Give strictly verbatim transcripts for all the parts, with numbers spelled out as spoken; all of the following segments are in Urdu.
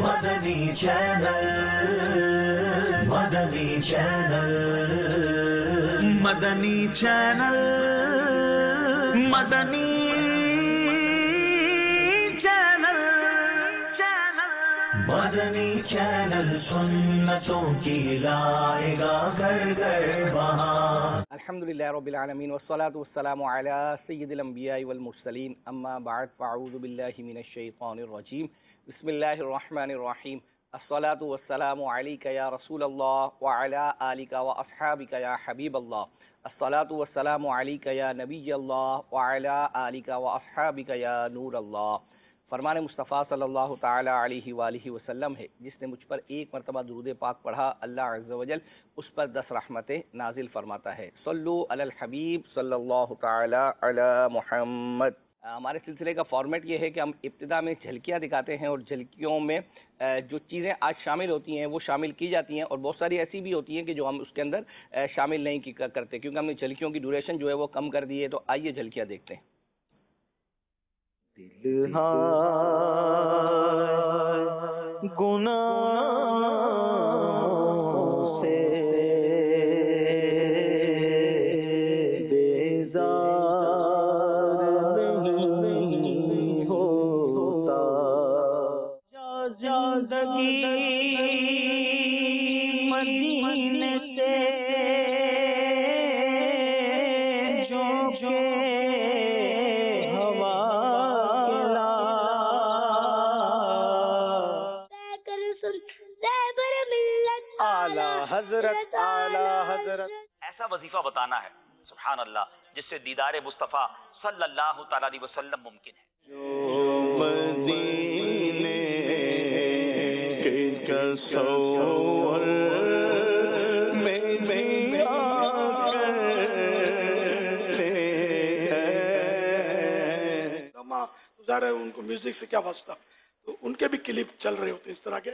مدنی چینل مدنی چینل مدنی چینل مدنی چینل چینل مدنی چینل سنتوں کی لائے گا گھر گھر بہار. الحمدللہ رب العالمین والصلاة والسلام علی سید الانبیاء والمرسلین اما بعد فاعوذ باللہ من الشیطان الرجیم بسم اللہ الرحمن الرحیم. الصلاة والسلام علیک یا رسول اللہ وعلی آلک واصحابک یا حبیب اللہ. الصلاة والسلام علیک یا نبی اللہ وعلی آلک واصحابک یا نور اللہ. فرمان مصطفیٰ صلی اللہ تعالی علیہ وآلہ وسلم ہے جس نے مجھ پر ایک مرتبہ درود پاک پڑھا اللہ عز و جل اس پر دس رحمتیں نازل فرماتا ہے. صلو علی الحبیب صلی اللہ تعالی علی محمد. ہمارے سلسلے کا فارمیٹ یہ ہے کہ ہم ابتدا میں جھلکیاں دکھاتے ہیں اور جھلکیوں میں جو چیزیں آج شامل ہوتی ہیں وہ شامل کی جاتی ہیں اور بہت ساری ایسی بھی ہوتی ہیں کہ جو ہم اس کے اندر شامل نہیں کرتے کیونکہ ہم نے جھلکیوں کی ڈیوریشن جو ہے وہ کم کر دی ہے. تو آئیے جھلکیاں دیکھتے ہیں. دل ہائے گناہوں سے بیزار نہیں ہوتا زندگی مدینے سے حضرت اعلیٰ حضرت. ایسا وظیفہ بتانا ہے سبحان اللہ جس سے دیدار مصطفیٰ صلی اللہ تعالی علیہ وسلم ممکن ہے. جو مدینے کے تصور میں بھی آ کرتے ہیں. ظاہر ہے ان کو میوزک سے کیا واسطہ, تو ان کے بھی کلپ چل رہے ہوتے اس طرح کے.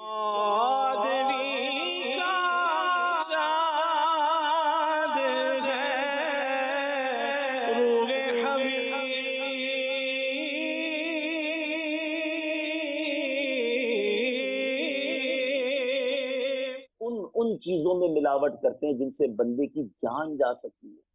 ان چیزوں میں ملاوٹ کرتے ہیں جن سے بندے کی جان جا سکتی ہے.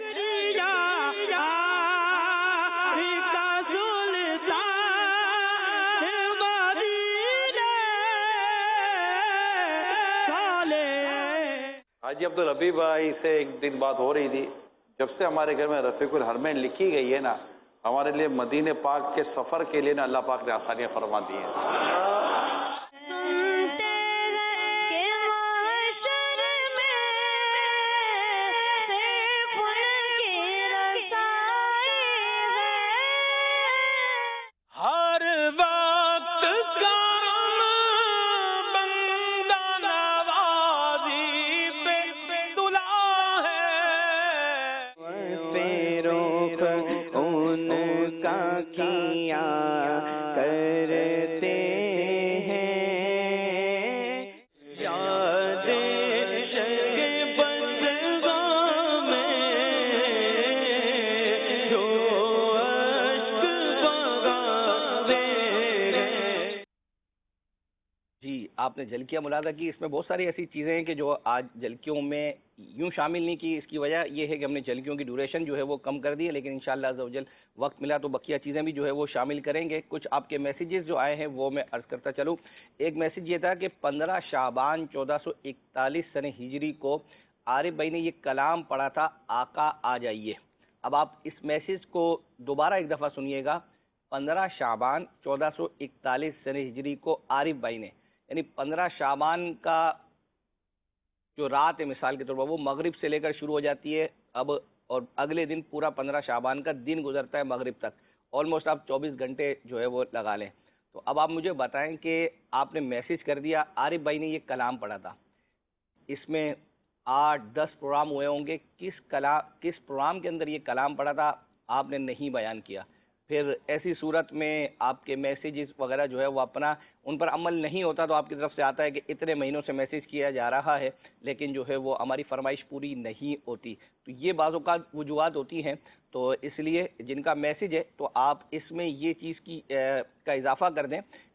حاجی عبدالربی بھائی سے ایک دن بات ہو رہی تھی, جب سے ہمارے گھر میں رفیق الحرمین لکھی گئی ہے نا, ہمارے لیے مدینے پاک کے سفر کے لیے نا اللہ پاک نے آسانیاں فرما دی ہیں. آپ نے جھلکیاں ملاحظہ کی, اس میں بہت ساری ایسی چیزیں ہیں کہ جو آج جھلکیوں میں یوں شامل نہیں کی. اس کی وجہ یہ ہے کہ ہم نے جھلکیوں کی ڈیوریشن جو ہے وہ کم کر دی ہے, لیکن انشاءاللہ عز و جل وقت ملا تو بقیہ چیزیں بھی جو ہے وہ شامل کریں گے. کچھ آپ کے میسیجز جو آئے ہیں وہ میں عرض کرتا چلوں. ایک میسیج یہ تھا کہ پندرہ شعبان چودہ سو اکتالیس سن ہجری کو عارف بھائی نے یہ کلام پڑھا تھا, آقا آ جائیے. اب آپ اس میسیج کو دوبارہ ایک دفعہ سنیے گا. پندرہ شعبان چودہ سو اکتالیس سن ہجری کو عارف بھائی نے, یعنی پندرہ شعبان کا جو رات ہے مثال کے طور پر وہ مغرب سے لے کر شروع ہو جاتی ہے اب, اور اگلے دن پورا پندرہ شعبان کا دن گزرتا ہے مغرب تک. آلموسٹ آپ چوبیس گھنٹے جو ہے وہ لگا لیں. تو اب آپ مجھے بتائیں کہ آپ نے میسیج کر دیا عارف بھائی نے یہ کلام پڑھا تھا, اس میں آٹھ دس پروگرام ہوئے ہوں گے, کس کلام کس پروگرام کے اندر یہ کلام پڑھا تھا آپ نے نہیں بیان کیا. پھر ایسی صورت میں آپ کے میسیجز وغیرہ جو ہے وہ اپنا ان پر عمل نہیں ہوتا تو آپ کی طرف سے آتا ہے کہ اتنے مہینوں سے میسیج کیا جا رہا ہے لیکن جو ہے وہ ہماری فرمائش پوری نہیں ہوتی. تو یہ بعض اوقات وجوہات ہوتی ہیں, تو اس لیے جن کا میسیج ہے تو آپ اس میں یہ چیز کی کا اضافہ کر دیں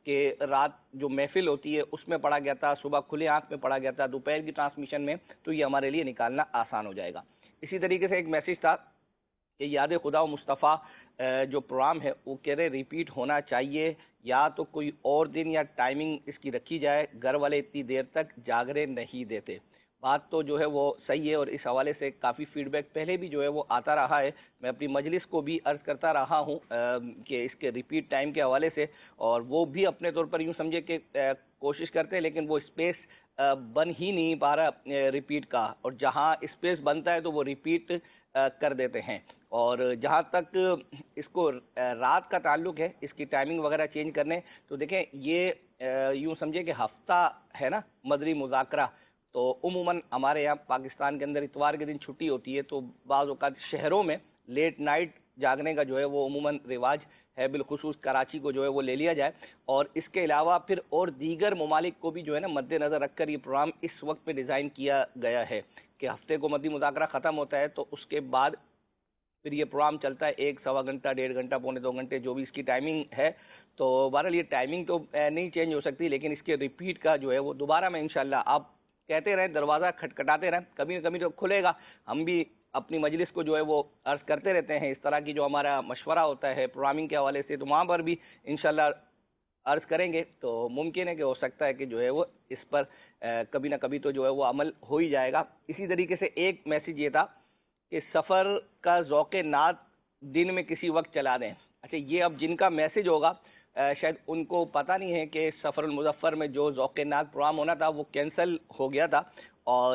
کہ رات جو محفل ہوتی ہے اس میں پڑھا گیا تھا, صبح کھلے آنکھ میں پڑھا گیا تھا, دوپہر کی ٹرانسمیشن میں, تو یہ ہمارے لیے نکالنا آسان ہو جائے گا. اسی طریقے سے ایک میسیج تھا کہ یاد خدا و مصطفیٰ جو پروگرام ہے وہ کہہ رہے ریپیٹ ہونا چاہیے, یا تو کوئی اور دن یا ٹائمنگ اس کی رکھی جائے, گھر والے اتنی دیر تک جاگرے نہیں دیتے. بات تو جو ہے وہ صحیح ہے, اور اس حوالے سے کافی فیڈ بیک پہلے بھی جو ہے وہ آتا رہا ہے. میں اپنی مجلس کو بھی عرض کرتا رہا ہوں کہ اس کے ریپیٹ ٹائم کے حوالے سے, اور وہ بھی اپنے طور پر یوں سمجھے کہ کوشش کرتے ہیں, لیکن وہ اسپیس بن ہی نہیں پا رہا ریپیٹ کا, اور جہاں اسپیس بنتا ہے تو وہ ریپیٹ کر دیتے ہیں. اور جہاں تک اس کو رات کا تعلق ہے, اس کی ٹائمنگ وغیرہ چینج کرنے, تو دیکھیں یہ یوں سمجھے کہ ہفتہ ہے نا مدری مذاکرہ, تو عموماً ہمارے یہاں پاکستان کے اندر اتوار کے دن چھٹی ہوتی ہے, تو بعض اوقات شہروں میں لیٹ نائٹ جاگنے کا جو ہے وہ عموماً رواج ہے, بالخصوص کراچی کو جو ہے وہ لے لیا جائے. اور اس کے علاوہ پھر اور دیگر ممالک کو بھی جو ہے نا مد نظر رکھ کر یہ پروگرام اس وقت پہ ڈیزائن کیا گیا ہے کہ ہفتے کو مدی مذاکرہ ختم ہوتا ہے تو اس کے بعد پھر یہ پروگرام چلتا ہے ایک سوا گھنٹہ, ڈیڑھ گھنٹہ, پونے دو گھنٹے, جو بھی اس کی ٹائمنگ ہے. تو بہرحال یہ ٹائمنگ تو نہیں چینج ہو سکتی, لیکن اس کے ریپیٹ کا جو ہے وہ دوبارہ میں انشاءاللہ آپ کہتے رہیں, دروازہ کھٹکھٹاتے رہیں, کبھی نہ کبھی تو کھلے گا. ہم بھی اپنی مجلس کو جو ہے وہ عرض کرتے رہتے ہیں, اس طرح کی جو ہمارا مشورہ ہوتا ہے پروگرامنگ کے حوالے سے, تو وہاں پر بھی انشاءاللہ عرض کریں گے. تو ممکن ہے کہ ہو سکتا ہے کہ جو ہے وہ اس پر کبھی نہ کبھی تو جو ہے وہ عمل ہو ہی جائے گا. اسی طریقے سے ایک میسیج یہ تھا کہ سفر کا ذوق نعت دن میں کسی وقت چلا دیں. اچھا, یہ اب جن کا میسیج ہوگا شاید ان کو پتہ نہیں ہے کہ سفر المظفر میں جو ذوق نعت پروگرام ہونا تھا وہ کینسل ہو گیا تھا, اور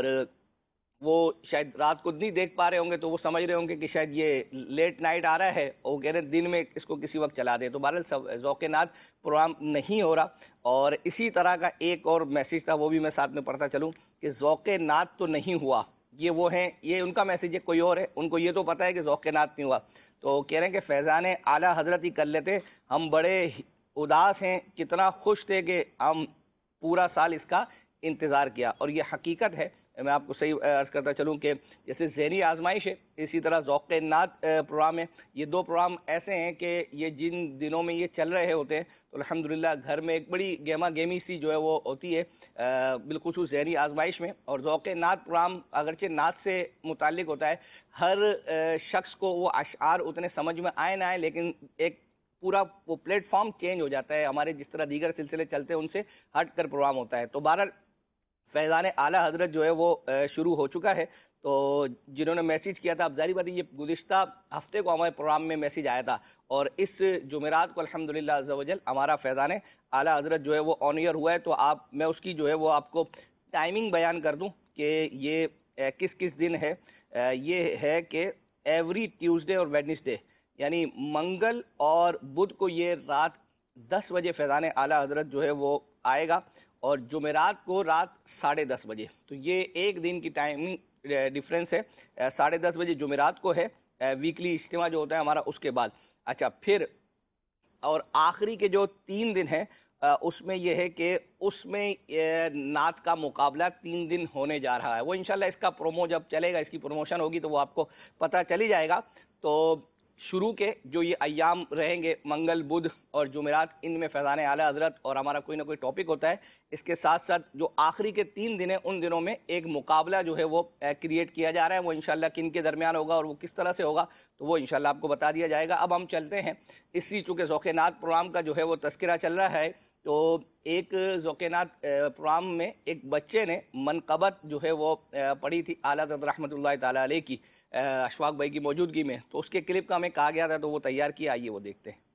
وہ شاید رات کو نہیں دیکھ پا رہے ہوں گے, تو وہ سمجھ رہے ہوں گے کہ شاید یہ لیٹ نائٹ آ رہا ہے, اور وہ کہہ رہے ہیں دن میں اس کو کسی وقت چلا دیں. تو بہرحال ذوق نعت پروگرام نہیں ہو رہا. اور اسی طرح کا ایک اور میسیج تھا, وہ بھی میں ساتھ میں پڑھتا چلوں کہ ذوق نعت تو نہیں ہوا. یہ وہ ہیں, یہ ان کا میسیج ہے, کوئی اور ہے, ان کو یہ تو پتہ ہے کہ ذوق نعت نہیں ہوا. تو کہہ رہے ہیں کہ فیضان اعلیٰ حضرت ہی کر لیتے, ہم بڑے اداس ہیں, کتنا خوش تھے کہ ہم پورا سال اس کا انتظار کیا. اور یہ حقیقت ہے, میں آپ کو صحیح عرض کرتا چلوں کہ جیسے ذہنی آزمائش ہے, اسی طرح ذوق نعت پروگرام ہے. یہ دو پروگرام ایسے ہیں کہ یہ جن دنوں میں یہ چل رہے ہوتے ہیں تو الحمدللہ گھر میں ایک بڑی گیما گیمی سی جو ہے وہ ہوتی ہے, بالخصوص ذہنی آزمائش میں. اور ذوق نعت پروگرام اگرچہ نعت سے متعلق ہوتا ہے, ہر شخص کو وہ اشعار اتنے سمجھ میں آئے نہ آئے, لیکن ایک پورا وہ پلیٹ فارم چینج ہو جاتا ہے. ہمارے جس طرح دیگر سلسلے چلتے ہیں ان سے ہٹ کر پروگرام ہوتا ہے. تو بہرحال فیضان اعلیٰ حضرت جو ہے وہ شروع ہو چکا ہے. تو جنہوں نے میسیج کیا تھا, اب ظاہر بات ہے یہ گزشتہ ہفتے کو ہمارے پروگرام میں میسیج آیا تھا, اور اس جمعرات کو الحمدللہ عز و جل ہمارا فیضان اعلیٰ حضرت جو ہے وہ آن ایئر ہوا ہے. تو آپ میں اس کی جو ہے وہ آپ کو ٹائمنگ بیان کر دوں کہ یہ کس کس دن ہے. یہ ہے کہ ایوری ٹیوزڈے اور ویڈنسڈے, یعنی منگل اور بدھ کو یہ رات دس بجے فیضان اعلیٰ حضرت جو ہے وہ آئے گا, اور جمعرات کو رات ساڑھے دس بجے. تو یہ ایک دن کی ٹائمنگ ڈفرینس ہے, ساڑھے دس بجے جمعرات کو ہے ویکلی اجتماع جو ہوتا ہے ہمارا, اس کے بعد. اچھا, پھر اور آخری کے جو تین دن ہیں اس میں یہ ہے کہ اس میں نعت کا مقابلہ تین دن ہونے جا رہا ہے. وہ انشاءاللہ اس کا پرومو جب چلے گا, اس کی پروموشن ہوگی تو وہ آپ کو پتہ چلی جائے گا. تو شروع کے جو یہ ایام رہیں گے منگل, بدھ اور جمعرات, ان میں فیضان اعلیٰ حضرت اور ہمارا کوئی نہ کوئی ٹاپک ہوتا ہے. اس کے ساتھ ساتھ جو آخری کے تین دن ہیں ان دنوں میں ایک مقابلہ جو ہے وہ کریٹ کیا جا رہا ہے. وہ انشاءاللہ کن کے درمیان ہوگا اور وہ کس طرح سے ہوگا تو وہ انشاءاللہ آپ کو بتا دیا جائے گا. اب ہم چلتے ہیں, اسی چونکہ ذوق نعت پروگرام کا جو ہے وہ تذکرہ چل رہا ہے, تو ایک ذوق نعت پروگرام میں ایک بچے نے منقبت جو ہے وہ پڑھی تھی اعلیٰ حضرت رحمۃ اللہ تعالیٰ علیہ کی, اشفاق بھائی کی موجودگی میں. تو اس کے کلپ کا ہمیں کہا گیا تھا تو وہ تیار کیا, آئیے وہ دیکھتے ہیں.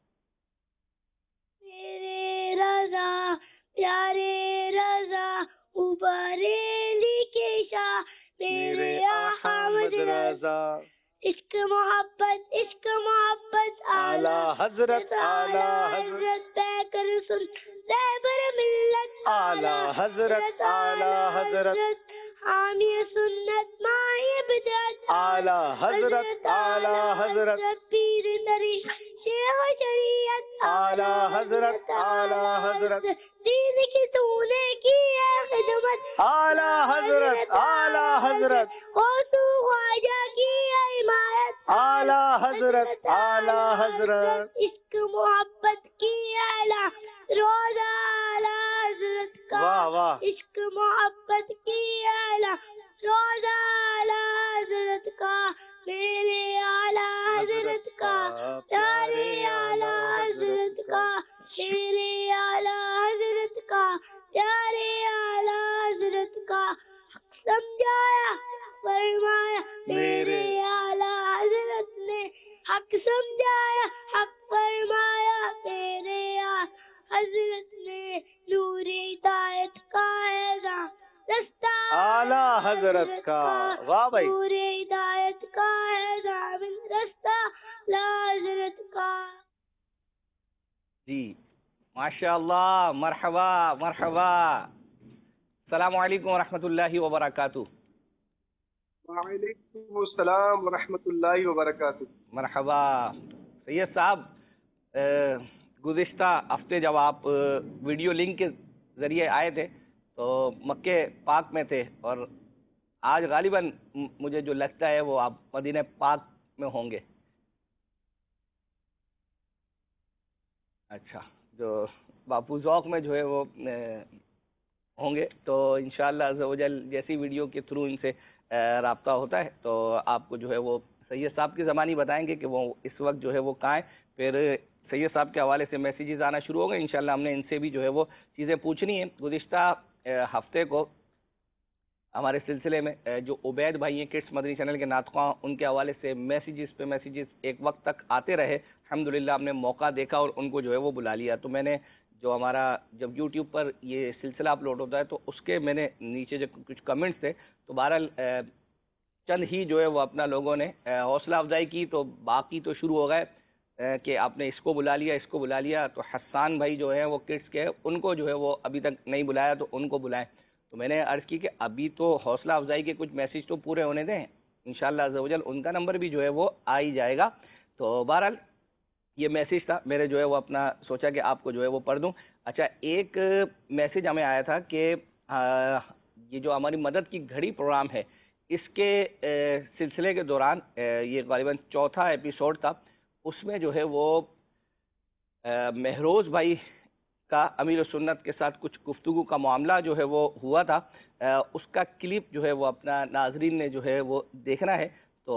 میرے رضا پیارے رضا ابریلی کے شاہ میرے احمد رضا, عشق محبت عشق محبت اعلیٰ حضرت اعلیٰ حضرت پہ کر سن رہبر ملت اعلیٰ حضرت اعلیٰ حضرت حامی سنت ماہی بدعت اعلیٰ حضرت اعلیٰ حضرت پیر نری شیخ شریعت اعلیٰ حضرت اعلیٰ حضرت دین کی تو نے کی ہے خدمت اعلیٰ حضرت اعلیٰ حضرت غوث خواجہ کی ہے حمایت اعلیٰ حضرت اعلیٰ حضرت عشق محبت کی اعلیٰ روزہ اعلیٰ حضرت کا واہ واہ عشق محبت کی اعلیٰ روزہ اعلیٰ حضرت کا میرے اعلیٰ حضرت کا پیارے اعلیٰ حضرت کا میرے اعلیٰ حضرت کا پیارے اعلیٰ حضرت کا حق سمجھایا فرمایا میرے اعلیٰ حضرت نے حق سمجھایا حق فرمایا میرے اعلیٰ حضرت نے نور ہدایت کا اعزاز رستہ اعلیٰ حضرت کا واہ بھائی نور ہدایت کا اعزاز رستہ اعلیٰ حضرت کا. جی ماشاء اللہ مرحبا مرحبا. السلام علیکم ورحمۃ اللہ وبرکاتہ. وعلیکم السلام ورحمۃ اللہ وبرکاتہ. مرحبا سید صاحب، گزشتہ ہفتے جب آپ ویڈیو لنک کے ذریعے آئے تھے تو مکہ پاک میں تھے، اور آج غالباً مجھے جو لگتا ہے وہ آپ مدینہ پاک میں ہوں گے. اچھا، جو باپو ذوق میں جو ہے وہ ہوں گے، تو انشاءاللہ عز و جل جیسی ویڈیو کے تھرو ان سے رابطہ ہوتا ہے تو آپ کو جو ہے وہ سید صاحب کی زبانی بتائیں گے کہ وہ اس وقت جو ہے وہ کہاں ہیں. پھر سید صاحب کے حوالے سے میسیجز آنا شروع ہو گئے. انشاءاللہ ہم نے ان سے بھی جو ہے وہ چیزیں پوچھنی ہیں. گزشتہ ہفتے کو ہمارے سلسلے میں جو عبید بھائی ہیں کڈس مدنی چینل کے ناطقاں، ان کے حوالے سے میسیجز پہ میسیجز ایک وقت تک آتے رہے. الحمدللہ ہم نے موقع دیکھا اور ان کو جو ہے وہ بلا لیا. تو میں نے جو ہمارا جب یوٹیوب پر یہ سلسلہ اپلوڈ ہوتا ہے تو اس کے میں نے نیچے جو کچھ کمنٹس تھے تو بہرحال چند ہی جو ہے وہ اپنا لوگوں نے حوصلہ افزائی کی، تو باقی تو شروع ہو گئے کہ آپ نے اس کو بلا لیا اس کو بلا لیا. تو حسان بھائی جو ہیں وہ کڈس کے، ان کو جو ہے وہ ابھی تک نہیں بلایا تو ان کو بلائیں. تو میں نے عرض کی کہ ابھی تو حوصلہ افزائی کے کچھ میسیج تو پورے ہونے دیں، انشاءاللہ عز و جل ان کا نمبر بھی جو ہے وہ آ ہی جائے گا. تو بہرحال یہ میسیج تھا میرے جو ہے وہ اپنا سوچا کہ آپ کو جو ہے وہ پڑھ دوں. اچھا، ایک میسیج ہمیں آیا تھا کہ یہ جو ہماری مدد کی گھڑی پروگرام ہے اس کے سلسلے کے دوران یہ غالباً چوتھا ایپیسوڈ تھا، اس میں جو ہے وہ مہروز بھائی کا امیر سنت کے ساتھ کچھ گفتگو کا معاملہ جو ہے وہ ہوا تھا. اس کا کلپ جو ہے وہ اپنا ناظرین نے جو ہے وہ دیکھنا ہے. تو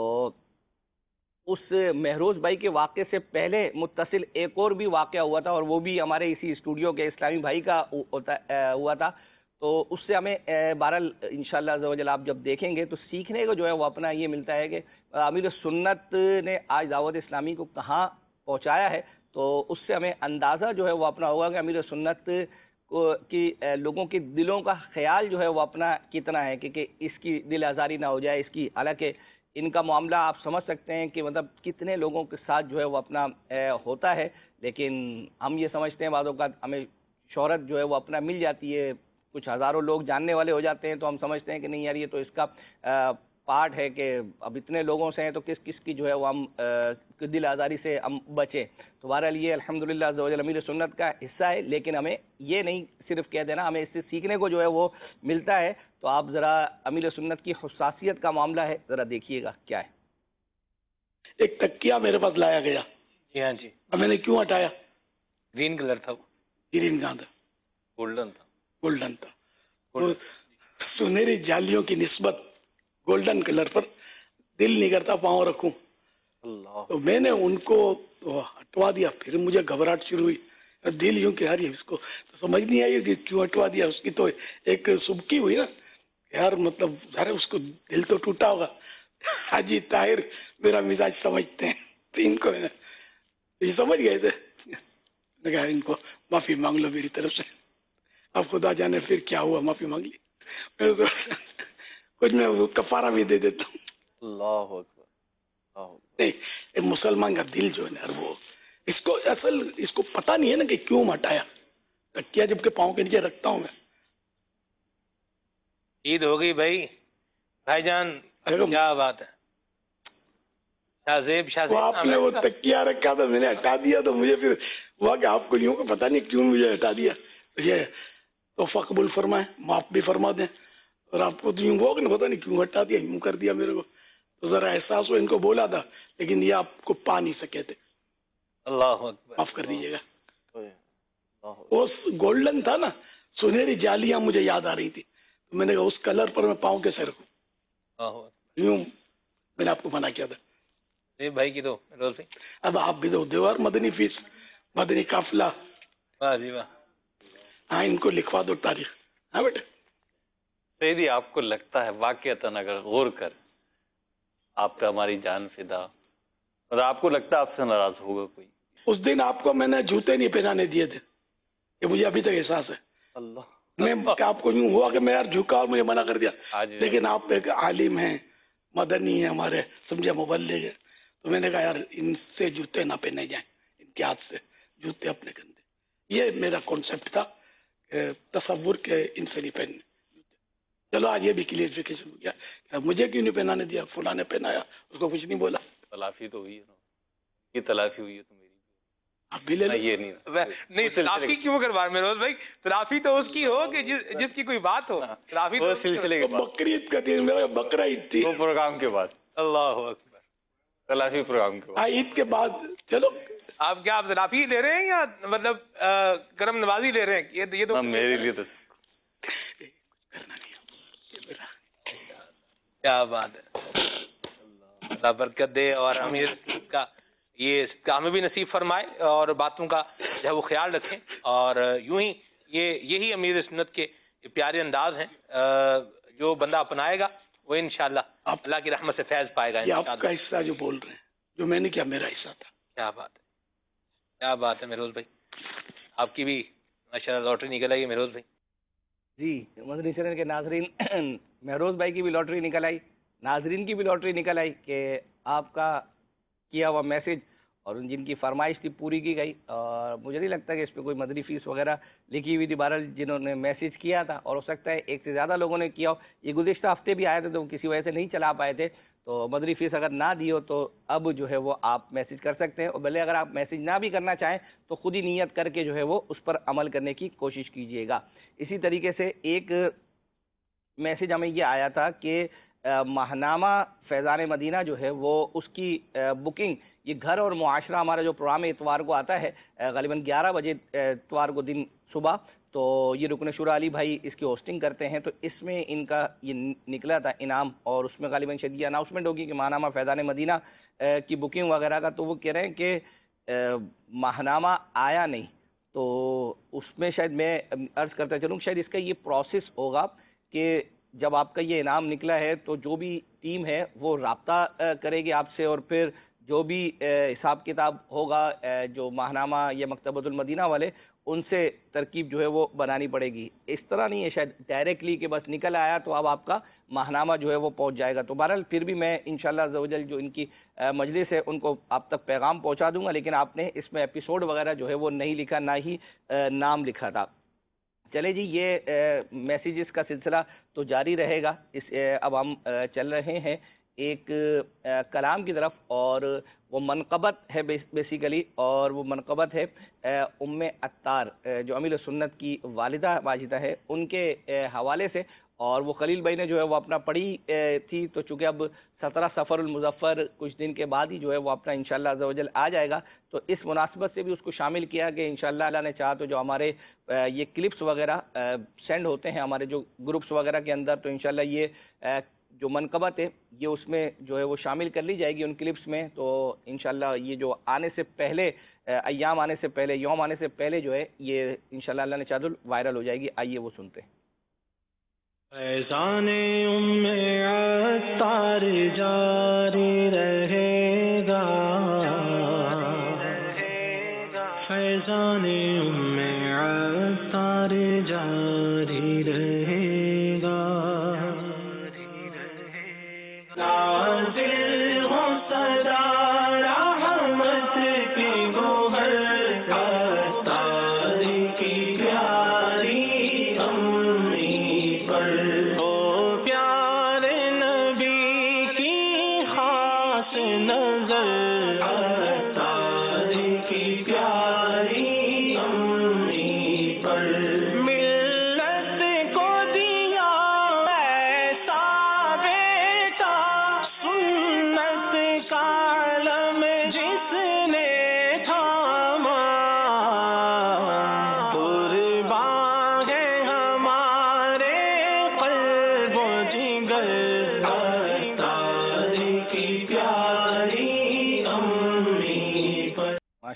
اس مہروز بھائی کے واقعے سے پہلے متصل ایک اور بھی واقعہ ہوا تھا، اور وہ بھی ہمارے اسی اسٹوڈیو کے اسلامی بھائی کا ہوا تھا. تو اس سے ہمیں بہرحال انشاءاللہ عز و جل آپ جب دیکھیں گے تو سیکھنے کو جو ہے وہ اپنا یہ ملتا ہے کہ امیر سنت نے آج دعوت اسلامی کو کہاں پہنچایا ہے. تو اس سے ہمیں اندازہ جو ہے وہ اپنا ہوگا کہ امیر سنت کو کی لوگوں کے دلوں کا خیال جو ہے وہ اپنا کتنا ہے کہ کہ اس کی دل آزاری نہ ہو جائے اس کی. حالانکہ ان کا معاملہ آپ سمجھ سکتے ہیں کہ مطلب کتنے لوگوں کے ساتھ جو ہے وہ اپنا ہوتا ہے، لیکن ہم یہ سمجھتے ہیں بعض اوقات ہمیں شہرت جو ہے وہ اپنا مل جاتی ہے، کچھ ہزاروں لوگ جاننے والے ہو جاتے ہیں تو ہم سمجھتے ہیں کہ نہیں یار یہ تو اس کا پارٹ ہے کہ اب اتنے لوگوں سے ہیں تو کس کس کی جو ہے وہ ہم دل آزاری سے ہم بچیں. تو بہرحال یہ الحمدللہ عز و جل امیر سنت کا حصہ ہے، لیکن ہمیں یہ نہیں صرف کہہ دینا، ہمیں اس سے سیکھنے کو جو ہے وہ ملتا ہے. تو آپ ذرا امیر سنت کی حساسیت کا معاملہ ہے، ذرا دیکھیے گا کیا ہے. ایک تکیہ میرے پاس لایا گیا. جی ہاں جی. اب میں نے کیوں ہٹایا؟ گرین کلر تھا. گرین کہاں تھا؟ گولڈن تھا. گولڈن تھا. سنہری جالیوں کی نسبت گولڈن کلر پر دل نہیں کرتا پاؤں رکھوں. اللہ. تو میں نے ان کو ہٹوا دیا. پھر مجھے گھبراہٹ شروع ہوئی، دل یوں کہ یار اس کو تو سمجھ نہیں آئی کہ کیوں ہٹوا دیا. اس کی تو ایک سبکی ہوئی نا یار، مطلب ارے اس کو دل تو ٹوٹا ہوگا. حاجی طاہر میرا مزاج سمجھتے ہیں تو ان کو یہ سمجھ گئے تھے. ان کو معافی مانگ لو میری طرف سے. اب خدا جانے پھر کیا ہوا، معافی مانگ لی. کچھ میں کفارہ بھی دے دیتا ہوں. اللہ اکبر. نہیں، مسلمان کا دل جو ہے نا وہ اس کو اصل اس کو پتہ نہیں ہے نا کہ کیوں ہٹایا. تکیہ جب کہ پاؤں کے نیچے رکھتا ہوں میں. عید ہو گئی بھائی. بھائی جان کیا بات ہے. شاہ زیب شاہ زیب آپ نے وہ تکیہ رکھا تھا میں نے ہٹا دیا تو مجھے پھر ہوا کہ آپ کو نہیں ہوگا پتہ نہیں کیوں مجھے ہٹا دیا. یہ تو قبول فرمائیں، معاف بھی فرما دیں. اور آپ کو تو یوں ہوگا نا پتہ نہیں کیوں ہٹا دیا، یوں کر دیا میرے کو. تو ذرا احساس ہو، ان کو بولا تھا لیکن یہ آپ کو پا نہیں سکے تھے. اللہ اکبر. معاف کر دیجیے گا. وہ گولڈن تھا نا, سنہری جالیاں مجھے یاد آ رہی تھی, تو میں نے کہا اس کلر پر میں پاؤں کیسے رکھوں, یوں میں نے آپ کو منع کیا تھا. بھائی کی تو روز بھائی اب آپ بھی دو دیوار مدنی فیس مدنی قافلہ, واہ جی واہ, ہاں ان کو لکھوا دو تاریخ. ہاں بیٹا سیدھی آپ کو لگتا ہے واقعتاً اگر غور کر, آپ پہ ہماری جان فدا, اور آپ کو لگتا ہے آپ سے ناراض ہوگا کوئی؟ اس دن آپ کو میں نے جوتے نہیں پہنانے دیے تھے, یہ مجھے ابھی تک احساس ہے. اللہ میں آپ کو یوں ہوا کہ میں یار جھکا اور مجھے منع کر دیا, لیکن آپ ایک عالم ہیں, مدنی ہیں ہمارے, سمجھے مبلغ ہیں, تو میں نے کہا یار ان سے جوتے نہ پہنے جائیں, ان کے ہاتھ سے جوتے اپنے گندے. یہ میرا کانسیپٹ تھا, تصور کے ان سے نہیں پہننے. چلو آج یہ بھی کلیئرفیکیشن ہو گیا, مجھے کیوں نہیں پہنانے دیا, فلاں نے پہنایا, اس کو کچھ نہیں بولا. تلافی تو ہوئی ہے نا, یہ تلافی ہوئی ہے تو میری آپ بھی لے لیں. یہ نہیں نہیں, تلافی کیوں کروا میروز بھائی, تلافی تو اس کی ہو کہ جس جس کی کوئی بات ہو. تلافی تو سلسلے کے بعد, بقرعید کا دن میرا بقرا عید تھی, وہ پروگرام کے بعد. اللہ اکبر, تلافی پروگرام کے بعد, عید کے بعد. چلو آپ کیا آپ تلافی لے رہے ہیں یا مطلب کرم نوازی لے رہے ہیں؟ یہ تو میرے لیے تو کیا بات ہے, اللہ برکت دے اور امیر کا یہ ہمیں بھی نصیب فرمائے اور باتوں کا جو ہے وہ خیال رکھیں, اور یوں ہی یہ یہی امیر سنت کے پیارے انداز ہیں, جو بندہ اپنائے گا وہ انشاءاللہ اللہ کی رحمت سے فیض پائے گا. یہ آپ کا حصہ جو بول رہے ہیں, جو میں نے کیا میرا حصہ تھا. کیا بات ہے, کیا بات ہے مہروز بھائی, آپ کی بھی ماشاءاللہ لاٹری نکل آئی مہروز بھائی. جی مدنی چینل کے ناظرین, مہروز بھائی کی بھی لاٹری نکل آئی, ناظرین کی بھی لاٹری نکل آئی کہ آپ کا کیا ہوا میسج اور جن کی فرمائش تھی پوری کی گئی. اور مجھے نہیں لگتا کہ اس پہ کوئی مدنی فیس وغیرہ لکھی ہوئی تھی, بہرحال جنہوں نے میسج کیا تھا, اور ہو سکتا ہے ایک سے زیادہ لوگوں نے کیا ہو. یہ گزشتہ ہفتے بھی آئے تھے تو کسی وجہ سے نہیں چلا پائے تھے, تو مدنی فیس اگر نہ دی ہو تو اب جو ہے وہ آپ میسج کر سکتے ہیں, اور بھلے اگر آپ میسج نہ بھی کرنا چاہیں تو خود ہی نیت کر کے جو ہے وہ اس پر عمل کرنے کی کوشش کیجیے گا. اسی طریقے سے ایک میسج ہمیں یہ آیا تھا کہ ماہنامہ فیضان مدینہ جو ہے وہ اس کی بکنگ, یہ گھر اور معاشرہ ہمارا جو پروگرام اتوار کو آتا ہے غالباً گیارہ بجے اتوار کو دن صبح, تو یہ رکن شورا علی بھائی اس کی ہوسٹنگ کرتے ہیں, تو اس میں ان کا یہ نکلا تھا انعام, اور اس میں غالباً شاید یہ اناؤنسمنٹ ہوگی کہ ماہنامہ فیضان مدینہ کی بکنگ وغیرہ کا. تو وہ کہہ رہے ہیں کہ ماہنامہ آیا نہیں, تو اس میں شاید میں عرض کرتا چلوں شاید اس کا یہ پروسیس ہوگا کہ جب آپ کا یہ انعام نکلا ہے تو جو بھی ٹیم ہے وہ رابطہ کرے گی آپ سے, اور پھر جو بھی حساب کتاب ہوگا جو ماہنامہ یا مکتبۃ المدینہ والے ان سے ترکیب جو ہے وہ بنانی پڑے گی. اس طرح نہیں ہے شاید ڈائریکٹلی کہ بس نکل آیا تو اب آپ کا ماہنامہ جو ہے وہ پہنچ جائے گا. تو بہرحال پھر بھی میں انشاءاللہ عز و جل جو ان کی مجلس ہے ان کو آپ تک پیغام پہنچا دوں گا, لیکن آپ نے اس میں ایپیسوڈ وغیرہ جو ہے وہ نہیں لکھا, نہ ہی نام لکھا تھا. چلے جی, یہ میسیجز کا سلسلہ تو جاری رہے گا. اس اب ہم چل رہے ہیں ایک کلام کی طرف, اور وہ منقبت ہے بیسیکلی, اور وہ منقبت ہے ام عطار جو امیر سنت کی والدہ واجدہ ہے ان کے حوالے سے. اور وہ خلیل بھائی نے جو ہے وہ اپنا پڑھی تھی, تو چونکہ اب سترہ سفر المظفر کچھ دن کے بعد ہی جو ہے وہ اپنا انشاءاللہ عز و جل آ جائے گا, تو اس مناسبت سے بھی اس کو شامل کیا کہ انشاءاللہ اللہ نے چاہا تو جو ہمارے یہ کلپس وغیرہ سینڈ ہوتے ہیں ہمارے جو گروپس وغیرہ کے اندر, تو انشاءاللہ یہ جو منقبت ہے یہ اس میں جو ہے وہ شامل کر لی جائے گی ان کلپس میں. تو انشاءاللہ یہ جو آنے سے پہلے ایام آنے سے پہلے یوم آنے سے پہلے جو ہے یہ انشاءاللہ اللہ نے چاہا وائرل ہو جائے گی. آئیے وہ سنتے ہیں. فیضان ام عطار جاری رہے گا, فیضان ام عطار جاری رہے گا, نازل ہو صدا رحمت کی گوہر عطار کی پیاری امی پر, او پیارے نبی کی خاص نظر عطار کی پیاری امی پر, ملت کو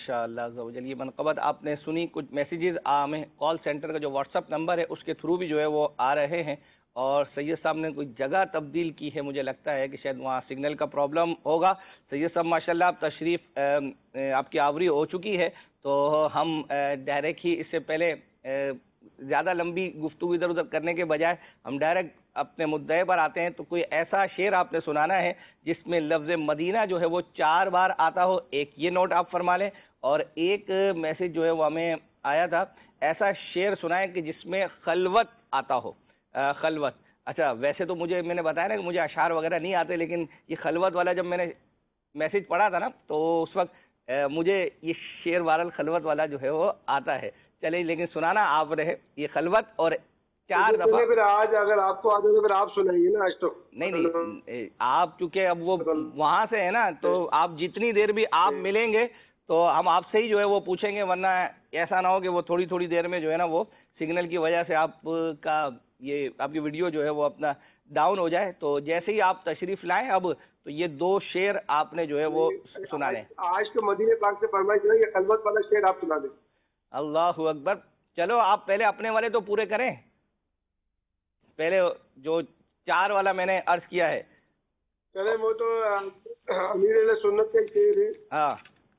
ماشاء اللہ عز و جل، یہ منقبت آپ نے سنی. کچھ میسیجز ہمیں کال سینٹر کا جو واٹس اپ نمبر ہے اس کے تھرو بھی جو ہے وہ آ رہے ہیں، اور سید صاحب نے کوئی جگہ تبدیل کی ہے، مجھے لگتا ہے کہ شاید وہاں سگنل کا پرابلم ہوگا. سید صاحب ماشاءاللہ آپ تشریف آپ کی آوری ہو چکی ہے، تو ہم ڈائریکٹ ہی اس سے پہلے زیادہ لمبی گفتگو ادھر ادھر کرنے کے بجائے ہم ڈائریکٹ اپنے مدعے پر آتے ہیں. تو کوئی ایسا شعر آپ نے سنانا ہے جس میں لفظ مدینہ جو ہے وہ چار بار آتا ہو، ایک یہ نوٹ آپ فرما لیں، اور ایک میسج جو ہے وہ ہمیں آیا تھا ایسا شعر سنائیں کہ جس میں خلوت آتا ہو. خلوت، اچھا ویسے تو مجھے میں نے بتایا نا کہ مجھے اشعار وغیرہ نہیں آتے، لیکن یہ خلوت والا جب میں نے میسج پڑھا تھا نا تو اس وقت مجھے یہ شعر وارل خلوت والا جو ہے وہ آتا ہے. چلے لیکن سنانا آپ رہے یہ خلوت، اور چار دفعہ پھر آج اگر آپ کو آتے تو پھر آپ سنائیے نا. آج تو نہیں نہیں آپ چونکہ اب وہ وہاں سے ہے نا، تو آپ جتنی دیر بھی آپ ملیں گے تو ہم آپ سے ہی جو ہے وہ پوچھیں گے، ورنہ ایسا نہ ہو کہ وہ تھوڑی تھوڑی دیر میں جو ہے نا وہ سگنل کی وجہ سے آپ کا یہ آپ کی ویڈیو جو ہے وہ اپنا ڈاؤن ہو جائے. تو جیسے ہی آپ تشریف لائیں اب تو یہ دو شعر آپ نے جو ہے وہ سنا لیں. آج تو مدینے پاک سے فرمائش ہے یہ خلوت والا شعر آپ سنا دیں. اللہ اکبر. چلو آپ پہلے اپنے والے تو پورے کریں، پہلے جو چار والا میں نے عرض کیا ہے. چلے وہ تو امیر علیہ سنت کا شعر ہے. ہاں.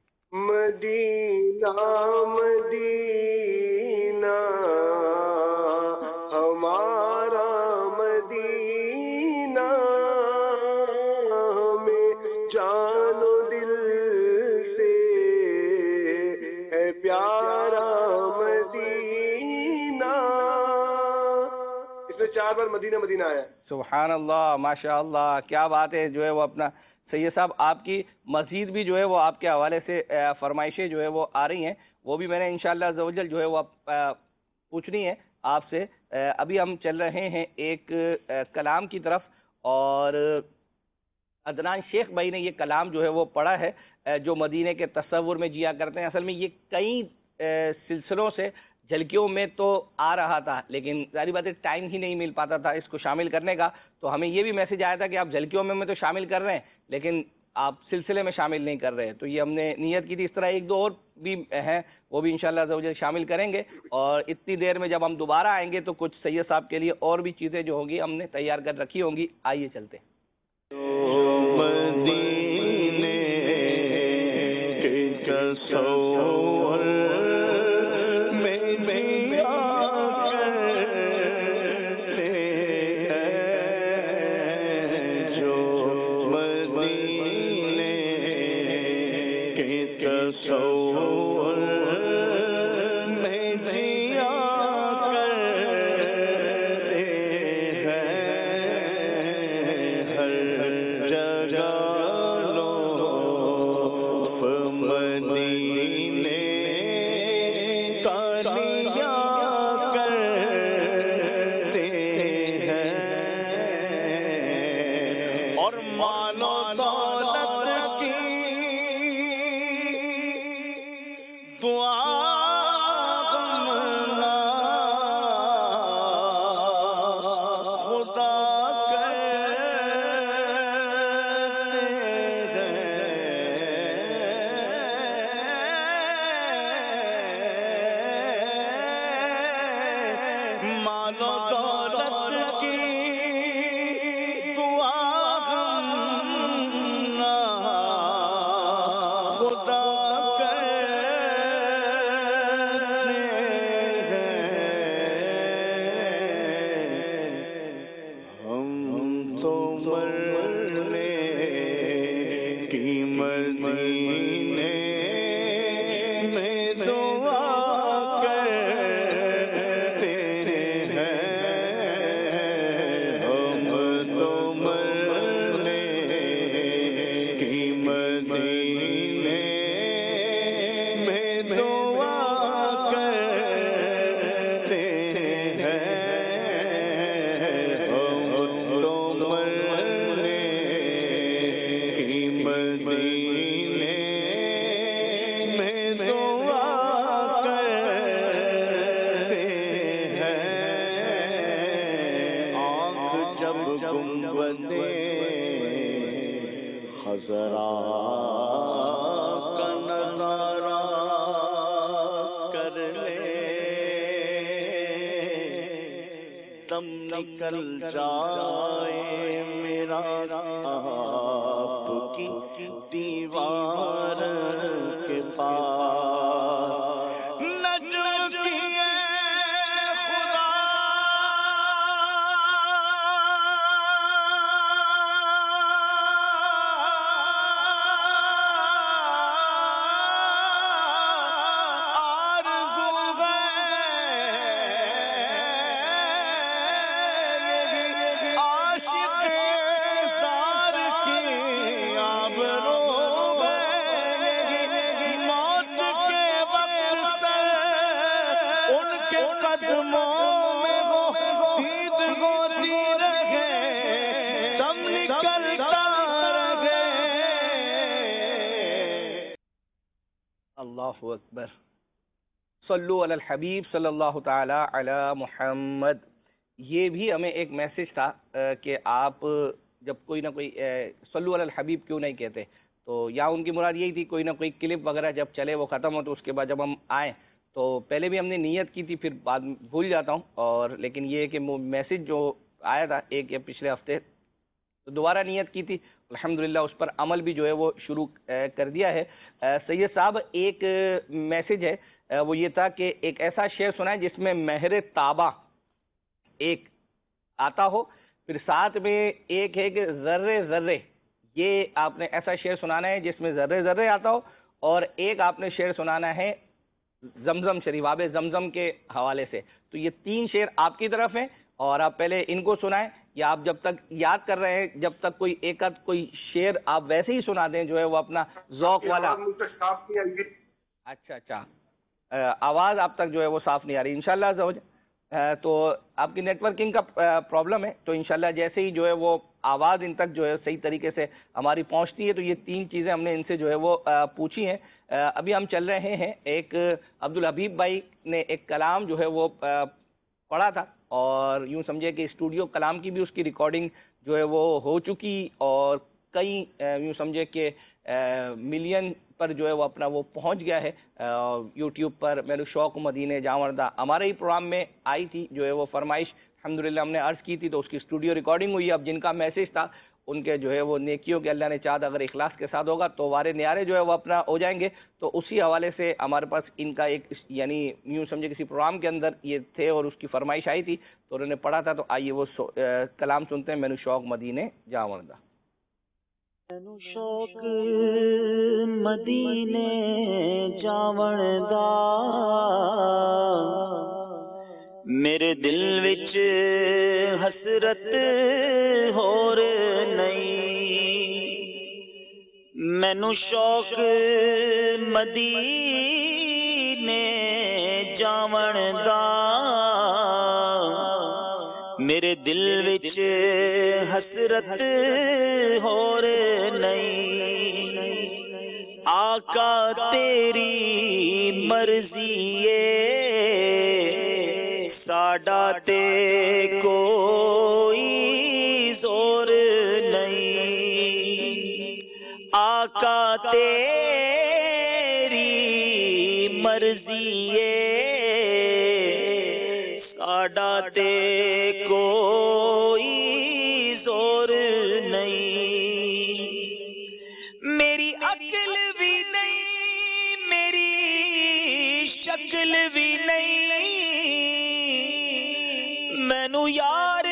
مدینہ مدینہ ہمارا مدینہ ہمیں جان و دل سے ہے پیارا مدینہ. اس میں چار بار مدینہ مدینہ آیا. سبحان اللہ، ماشاء اللہ، کیا بات ہے. جو ہے وہ اپنا سید صاحب آپ کی مزید بھی جو ہے وہ آپ کے حوالے سے فرمائشیں جو ہے وہ آ رہی ہیں، وہ بھی میں نے انشاءاللہ عز و جل جو ہے وہ پوچھنی ہے آپ سے. ابھی ہم چل رہے ہیں ایک کلام کی طرف، اور عدنان شیخ بھائی نے یہ کلام جو ہے وہ پڑھا ہے جو مدینے کے تصور میں جیا کرتے ہیں. اصل میں یہ کئی سلسلوں سے جھلکیوں میں تو آ رہا تھا، لیکن ظاہری بات ہے ٹائم ہی نہیں مل پاتا تھا اس کو شامل کرنے کا. تو ہمیں یہ بھی میسج آیا تھا کہ آپ جھلکیوں میں میں تو شامل کر رہے ہیں لیکن آپ سلسلے میں شامل نہیں کر رہے. تو یہ ہم نے نیت کی تھی. اس طرح ایک دو اور بھی ہیں وہ بھی انشاءاللہ عز و جل شامل کریں گے، اور اتنی دیر میں جب ہم دوبارہ آئیں گے تو کچھ سید صاحب کے لیے اور بھی چیزیں جو ہوں گی ہم نے تیار کر رکھی ہوں گی. آئیے چلتے ہیں. خزرا کا نظارہ دم نکل جائے میرا آپ کی دیوار کے پاس نجم کیے خدا اللہ اکبر. صلو علی الحبیب صلی اللہ تعالی علی محمد. یہ بھی ہمیں ایک میسج تھا کہ آپ جب کوئی نہ کوئی صلو علی الحبیب کیوں نہیں کہتے، تو یا ان کی مراد یہی تھی کوئی نہ کوئی کلپ وغیرہ جب چلے وہ ختم ہو تو اس کے بعد جب ہم آئیں تو پہلے بھی ہم نے نیت کی تھی، پھر بعد بھول جاتا ہوں، اور لیکن یہ کہ میسج جو آیا تھا ایک یا پچھلے ہفتے تو دوبارہ نیت کی تھی، الحمدللہ اس پر عمل بھی جو ہے وہ شروع کر دیا ہے. سید صاحب ایک میسج ہے وہ یہ تھا کہ ایک ایسا شعر سنا ہے جس میں مہر تابہ ایک آتا ہو، پھر ساتھ میں ایک ہے کہ ذرے ذرے، یہ آپ نے ایسا شعر سنانا ہے جس میں ذرے ذرے آتا ہو، اور ایک آپ نے شعر سنانا ہے زمزم شریف آب زمزم کے حوالے سے. تو یہ تین شعر آپ کی طرف ہیں اور آپ پہلے ان کو سنائیں، یا آپ جب تک یاد کر رہے ہیں جب تک کوئی ایک آدھ کوئی شعر آپ ویسے ہی سنا دیں جو ہے وہ اپنا ذوق والا. اچھا اچھا آواز آپ تک جو ہے وہ صاف نہیں آ رہی انشاءاللہ زوج. تو آپ کی نیٹ ورکنگ کا پرابلم ہے، تو انشاءاللہ جیسے ہی جو ہے وہ آواز ان تک جو ہے صحیح طریقے سے ہماری پہنچتی ہے. تو یہ تین چیزیں ہم نے ان سے جو ہے وہ پوچھی ہیں. ابھی ہم چل رہے ہیں، ایک عبدالحبیب بھائی نے ایک کلام جو ہے وہ پڑھا تھا، اور یوں سمجھے کہ اسٹوڈیو کلام کی بھی اس کی ریکارڈنگ جو ہے وہ ہو چکی، اور کئی یوں سمجھے کہ ملین پر جو ہے وہ اپنا وہ پہنچ گیا ہے یوٹیوب پر. میرے شوق مدینے جاوردہ ہمارے ہی پروگرام میں آئی تھی جو ہے وہ فرمائش، الحمدللہ ہم نے عرض کی تھی تو اس کی اسٹوڈیو ریکارڈنگ ہوئی. اب جن کا میسج تھا ان کے جو ہے وہ نیکیوں کے اللہ نے چاہت اگر اخلاص کے ساتھ ہوگا تو وارے نیارے جو ہے وہ اپنا ہو جائیں گے. تو اسی حوالے سے ہمارے پاس ان کا ایک یعنی یوں سمجھے کسی پروگرام کے اندر یہ تھے اور اس کی فرمائش آئی تھی تو انہوں نے پڑھا تھا. تو آئیے وہ کلام سنتے ہیں. مینو شوق مدینے جاوردہ. مینو شوق مدینے جاوردہ میرے دل وچ حسرت ہور نہیں. مینو شوق مدینے جاوردہ میرے دل وچ حسرت ہور نہیں. آقا تیری مرضی ہے ساڈا تے کوئی زور نہیں. آقا تیری مرضی ہے ساڈا تے کوئی زور نہیں. میری عقل بھی نہیں میری شکل بھی نہیں مینو یار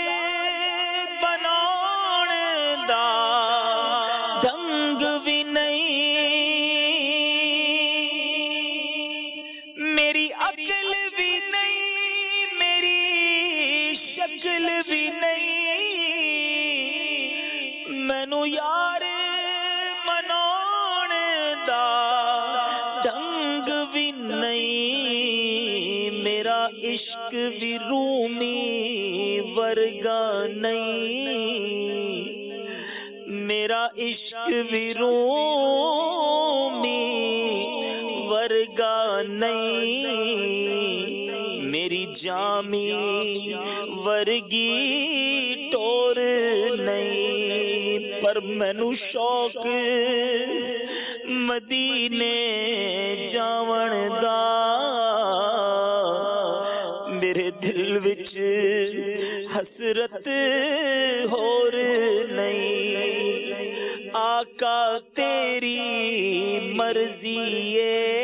بناؤن دا ڈھنگ بھی نہیں. میری عقل بھی نہیں میری شکل بھی نہیں مینو یار بناؤن دا ڈھنگ بھی نہیں. میرا عشق بھی رومی ورگا نہیں میرا عشق بھی رومی ورگا نہیں. میری جامی ورگی ٹور نہیں. پر مینو شوق مدینے جاون دا میرے دل وچ حسرت اور نہیں، آقا تیری مرضی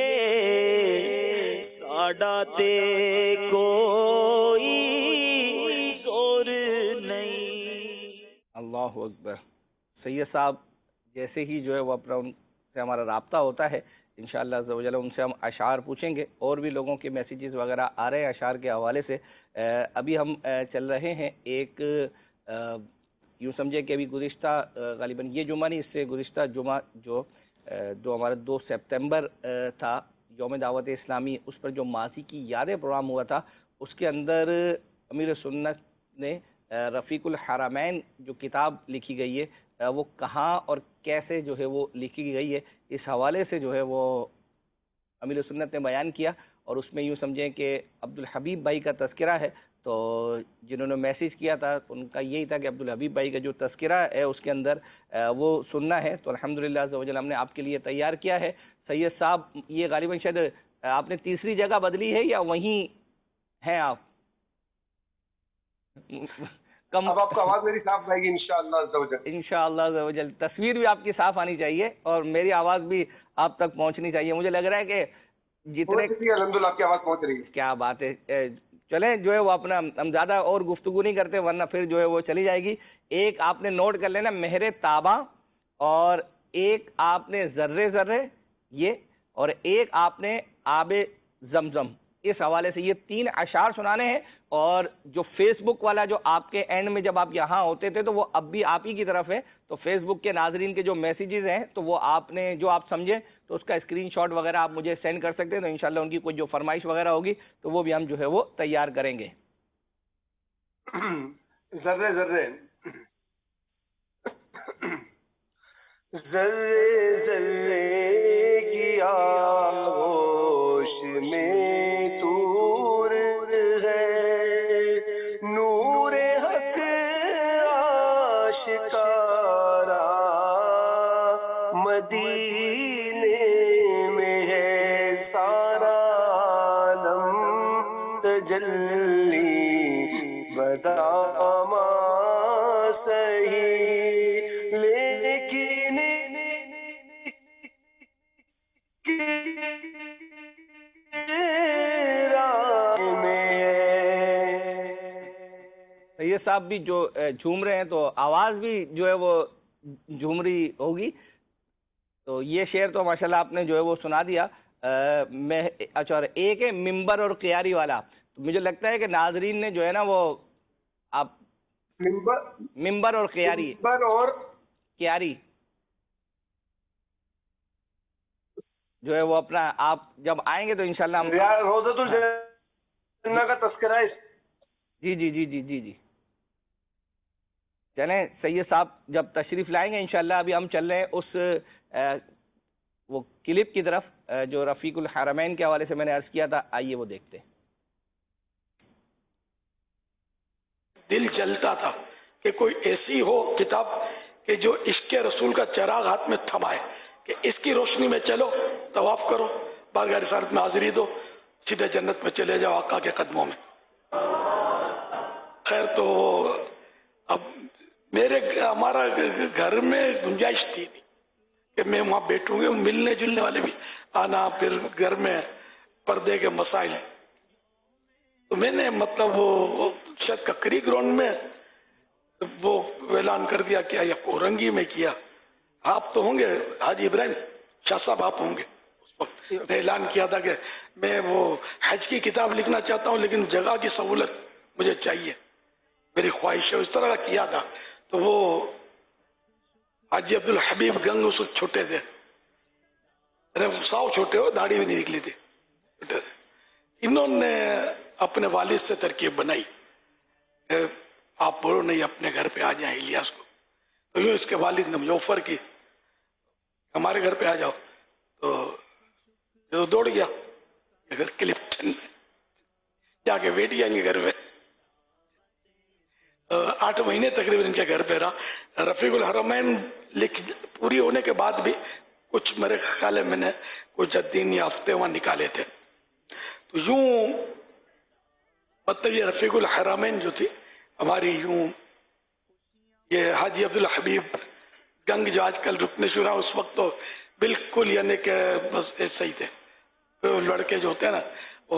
ساڈا تے کوئی زور نہیں۔ اللہ اکبر۔ سید صاحب جیسے ہی جو ہے وہ اپنا ان سے ہمارا رابطہ ہوتا ہے انشاءاللہ عز و جل ان سے ہم اشعار پوچھیں گے، اور بھی لوگوں کے میسیجز وغیرہ آ رہے ہیں اشعار کے حوالے سے۔ ابھی ہم چل رہے ہیں ایک یوں سمجھے کہ ابھی گزشتہ غالباً یہ جمعہ نہیں، اس سے گزشتہ جمعہ جو جو ہمارا دو سپتمبر تھا یوم دعوت اسلامی، اس پر جو ماضی کی یادیں پروگرام ہوا تھا، اس کے اندر امیر سنت نے رفیق الحرمین جو کتاب لکھی گئی ہے وہ کہاں اور کیسے جو ہے وہ لکھی گئی ہے، اس حوالے سے جو ہے وہ امیر سنت نے بیان کیا، اور اس میں یوں سمجھیں کہ عبدالحبیب بھائی کا تذکرہ ہے۔ تو جنہوں نے میسیج کیا تھا ان کا یہی تھا کہ عبدالحبیب بھائی کا جو تذکرہ ہے اس کے اندر وہ سننا ہے، تو الحمدللہ عز و جل ہم نے آپ کے لیے تیار کیا ہے۔ سید صاحب یہ غالباً شاید آپ نے تیسری جگہ بدلی ہے یا وہیں ہیں آپ؟ کم اب آپ کو آواز میری صاف آئے گی انشاءاللہ عز و جل۔ انشاءاللہ عز و جل تصویر بھی آپ کی صاف آنی چاہیے اور میری آواز بھی آپ تک پہنچنی چاہیے۔ مجھے لگ رہا ہے کہ جتنے الحمدللہ آپ کی آواز پہنچ رہی ہے۔ کیا بات ہے، چلیں جو ہے وہ اپنا ہم زیادہ اور گفتگو نہیں کرتے ورنہ پھر جو ہے وہ چلی جائے گی۔ ایک آپ نے نوٹ کر لینا مہر تابہ، اور ایک آپ نے ذرے ذرے یہ، اور ایک آپ نے آب زمزم، اس حوالے سے یہ تین اشعار سنانے ہیں۔ اور جو فیس بک والا جو آپ کے اینڈ میں جب آپ یہاں ہوتے تھے تو وہ اب بھی آپ ہی کی طرف ہے، تو فیس بک کے ناظرین کے جو میسیجز ہیں تو وہ آپ نے جو آپ سمجھیں تو اس کا اسکرین شاٹ وغیرہ آپ مجھے سینڈ کر سکتے ہیں، تو انشاءاللہ ان کی کوئی جو فرمائش وغیرہ ہوگی تو وہ بھی ہم جو ہے وہ تیار کریں گے۔ ذرے ذرے ذرے ذرے کی آغوش میں تور ہے، نور حق آشکارا مدینے میں ہے سارا عالم تجلی بداما سہی، لیکن سید صاحب بھی جو جھوم رہے ہیں تو آواز بھی جو ہے وہ جھوم رہی ہوگی، تو یہ شعر تو ماشاءاللہ آپ نے جو ہے وہ سنا دیا۔ میں اچھا، اور ایک ہے ممبر اور قیاری والا، تو مجھے لگتا ہے کہ ناظرین نے جو ہے نا وہ آپ ممبر ممبر اور قیاری ممبر اور قیاری جو ہے وہ اپنا آپ جب آئیں گے تو انشاءاللہ ہم روضۃ الجنہ کا تذکرہ ہے۔ جی جی جی جی جی جی چلیں سید صاحب جب تشریف لائیں گے انشاءاللہ۔ ابھی ہم چل رہے ہیں اس وہ کلپ کی طرف جو رفیق الحرمین کے حوالے سے میں نے عرض کیا تھا، آئیے وہ دیکھتے ہیں۔ دل چلتا تھا کہ کوئی ایسی ہو کتاب کہ جو عشق رسول کا چراغ ہاتھ میں تھمائے، کہ اس کی روشنی میں چلو، طواف کرو، بارگاہ رسالت میں حاضری دو، سیدھے جنت میں چلے جاؤ آقا کے قدموں میں۔ خیر تو اب میرے ہمارا گھر میں گنجائش تھی کہ میں وہاں بیٹھوں گے، ملنے جلنے والے بھی آنا، پھر گھر میں پردے کے مسائل، تو میں نے مطلب وہ شاید ککری گراؤنڈ میں وہ اعلان کر دیا کیا یا کورنگی میں کیا، آپ تو ہوں گے حاجی ابراہیم شاہ صاحب، آپ ہوں گے، اس وقت میں اعلان کیا تھا کہ میں وہ حج کی کتاب لکھنا چاہتا ہوں لیکن جگہ کی سہولت مجھے چاہیے، میری خواہش ہے، اس طرح کا کیا تھا۔ تو وہ حاجی عبدالحبیب گنگ اس وقت چھوٹے تھے، ارے ساؤ چھوٹے ہو، داڑھی بھی نہیں نکلی تھی، انہوں نے اپنے والد سے ترکیب بنائی، آپ بولو نہیں اپنے گھر پہ آ جائیں الیاس کو، تو یوں اس کے والد نے مجھے آفر کی ہمارے گھر پہ آ جاؤ، تو دوڑ گیا گھر کلپٹن جا کے بیٹھ جائیں گے گھر میں، آٹھ مہینے تقریباً ان کے گھر پہ رہا۔ رفیق الحرمین لکھ پوری ہونے کے بعد بھی کچھ میرے خیال میں نے کچھ دن یا ہفتے وہاں نکالے تھے، تو یوں मतलब ये रफीकुल हरामैन जो थी हमारी, यूं ये हाजी अब्दुल हबीब गंग जो आजकल रुकने शुरू उस वक्त तो बिल्कुल यानी कि बस ऐसे ही थे। तो लड़के जो होते हैं ना वो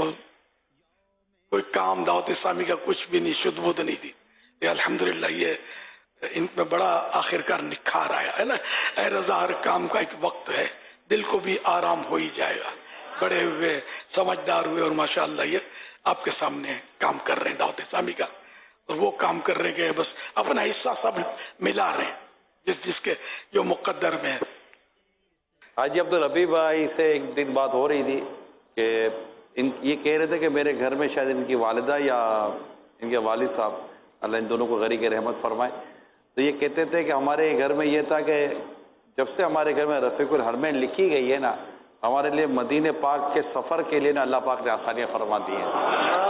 कोई काम दावत इस्लामी का कुछ भी नहीं, शुद्ध बुद्ध नहीं थी। ये अल्हम्दुलिल्लाह ये इनमें बड़ा आखिरकार निखार आया है ना। ए रज़ा हर काम का एक वक्त है, दिल को भी आराम हो ही जाएगा। बड़े हुए समझदार हुए और माशाअल्लाह ये आपके सामने काम कर रहे हैं दावत इस्लामी का, और वो काम कर रहे हैं बस अपना हिस्सा सब मिला रहे हैं जिस जिसके जो मुकद्दर में है। हाजी अब्दुल हबीब भाई से एक दिन बात हो रही थी कि इन ये कह रहे थे कि मेरे घर में शायद इनकी वालिदा या इनके वालिद साहब, अल्लाह इन दोनों को गरी के रहमत फरमाए, तो ये कहते थे कि हमारे घर में ये था कि जब से हमारे घर में रफ़ीकुल हरमैन लिखी गई है ना, हमारे लिए मदीने पाक के सफ़र के लिए ना अल्लाह पाक ने आसानियाँ फरमा दी हैं।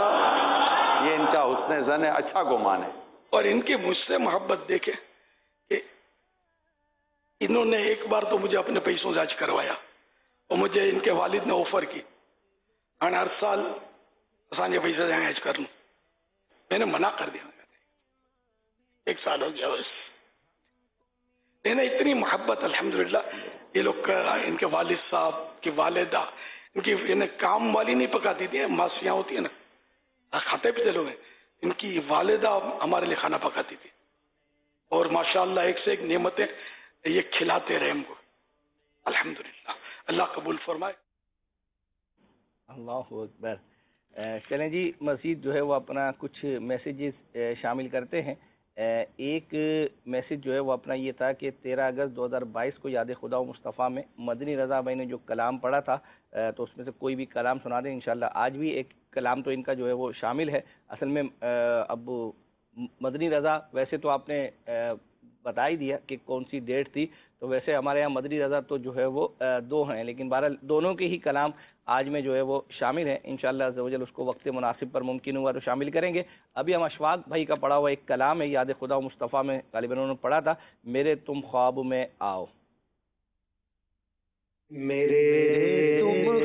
ये इनका हुस्न ज़न है, अच्छा गुमान है। और इनकी मुझसे मोहब्बत देखे कि इन्होंने एक बार तो मुझे अपने पैसों से हज करवाया और मुझे इनके वालिद ने ऑफर की हाँ हर साल असांजे पैसे से हज कर लूँ। मैंने मना कर दिया, एक साल हो गया बस। मैंने इतनी मोहब्बत अल्हम्दुलिल्लाह ये लोग का, इनके वालिद साहब की वालिदा, इनकी इन्हें काम वाली नहीं पकाती थी, मासियाँ होती है ना, खाते भी थे लोग, इनकी वालिदा हमारे लिए खाना पकाती थी और माशाअल्लाह एक से एक नेमतें ये खिलाते रहे हमको। अल्हम्दुलिल्लाह, अल्लाह कबूल फरमाए। अल्लाह अकबर। चलें जी, मज़ीद जो है वो अपना कुछ मैसेजेस शामिल करते हैं। एक मैसेज जो है वो अपना ये था कि तेरह अगस्त दो हज़ार बाईस को याद खुदा मुस्तफ़ा में मदनी रज़ा भाई ने जो कलाम पढ़ा था, तो उसमें से कोई भी कलाम सुना दें इंशाल्लाह। आज भी एक कलाम तो इनका जो है वो शामिल है। असल में अब मदनी रज़ा वैसे तो आपने बता ही दिया कि कौन सी डेट थी, तो वैसे हमारे यहाँ मदनी रज़ा तो जो है वो दो हैं, लेकिन बहरहाल दोनों के ही कलाम आज में जो है वो शामिल है। इंशाअल्लाह अज़्ज़ व जल उसको वक्त मुनासिब पर मुमकिन हुआ तो शामिल करेंगे। अभी हम अशफाक भाई का पढ़ा हुआ एक कलाम है, याद खुदा मुस्तफ़ा में गालिबन उन्होंने पढ़ा था, मेरे तुम ख्वाब में आओ। मेरे तुम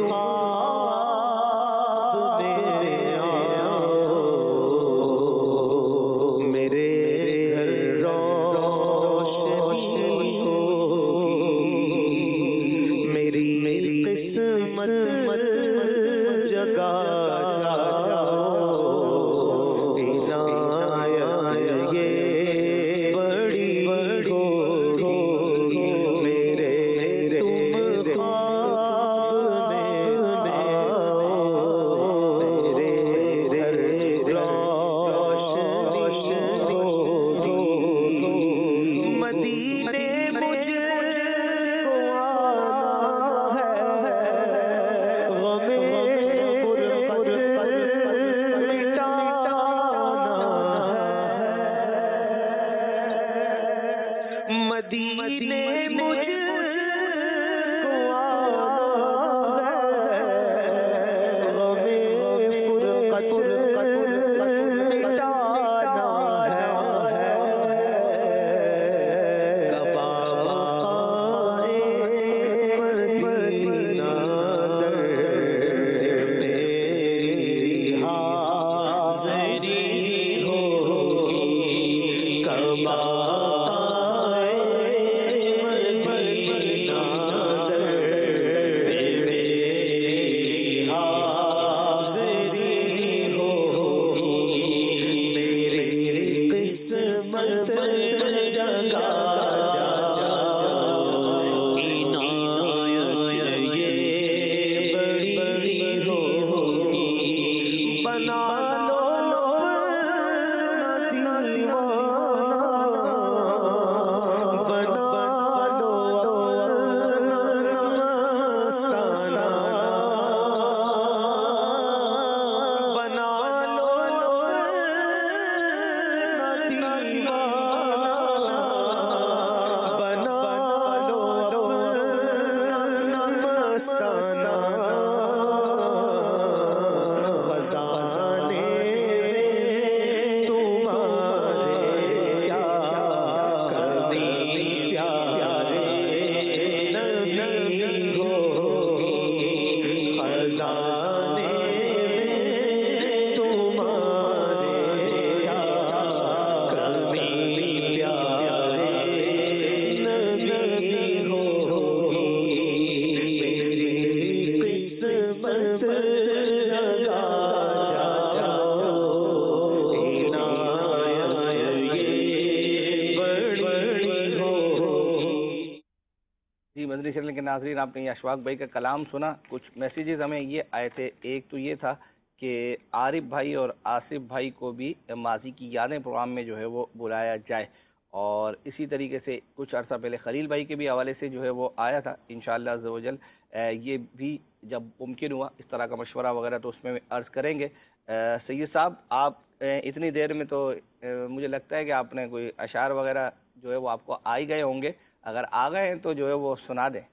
مدنی چینل کے ناظرین، آپ نے یہ اشفاق بھائی کا کلام سنا. کچھ میسیجز ہمیں یہ آئے تھے. ایک تو یہ تھا کہ عارف بھائی اور آصف بھائی کو بھی ماضی کی یادیں پروگرام میں جو ہے وہ بلایا جائے، اور اسی طریقے سے کچھ عرصہ پہلے خلیل بھائی کے بھی حوالے سے جو ہے وہ آیا تھا. انشاءاللہ عز و جل یہ بھی جب ممکن ہوا اس طرح کا مشورہ وغیرہ تو اس میں عرض کریں گے. سید صاحب، آپ اتنی دیر میں تو مجھے لگتا ہے کہ آپ نے کوئی اشعار وغیرہ جو ہے وہ آپ کو آ ہی گئے ہوں گے. اگر آ گئے ہیں تو جو ہے وہ سنا دیں.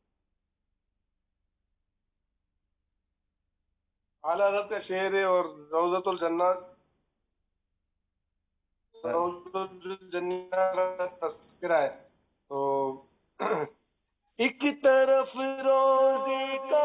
اعلیٰ حضرت کا شعر ہے اور روضۃ الجنات روضۃ الجنات کا تذکرہ ہے. تو ایک طرف روزے کا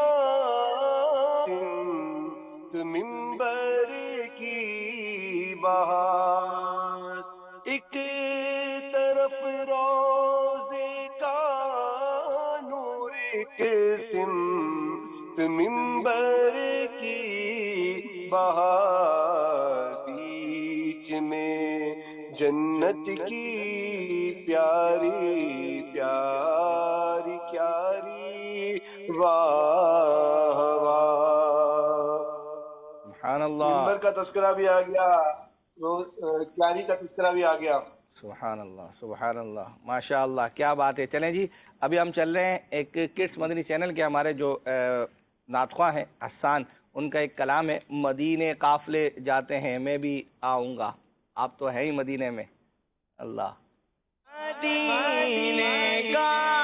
منبر کی بہار، ایک طرف روزے کا نور، ایک سمت منبر کی بہار، بیچ میں جنت کی پیاری پیاری پیاری واہ واہ. سبحان اللہ. منبر کا تذکرہ بھی آ گیا، پیاری کا تذکرہ بھی آ گیا. سبحان اللہ سبحان اللہ ماشاء اللہ، کیا بات ہے. چلیں جی، ابھی ہم چل رہے ہیں ایک کڈس مدنی چینل کے ہمارے جو نعت خواں ہیں حسان، ان کا ایک کلام ہے، مدینے قافلے جاتے ہیں میں بھی آؤں گا. آپ تو ہیں ہی مدینے میں. اللہ مدینے کا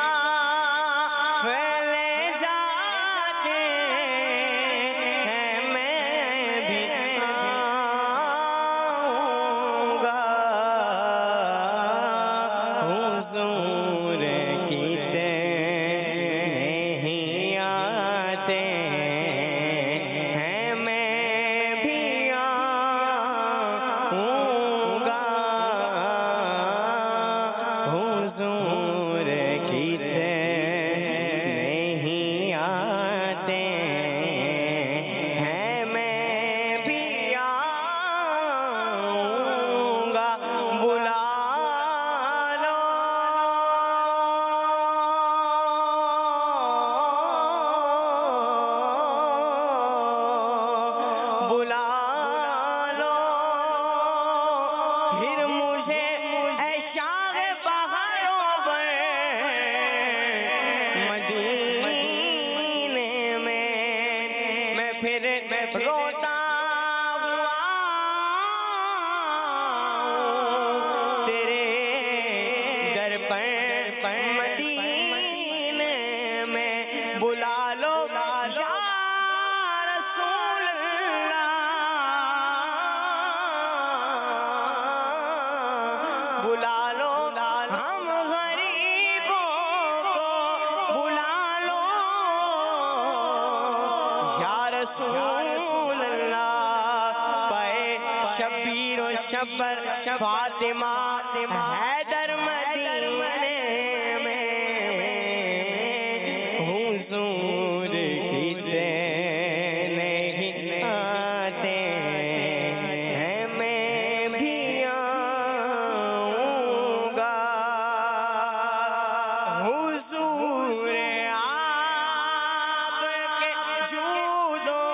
فاطمہ حیدر مدینے میں حضور کسے نہیں آتے ہیں میں بھی آؤں گا. حضور آپ کے جود و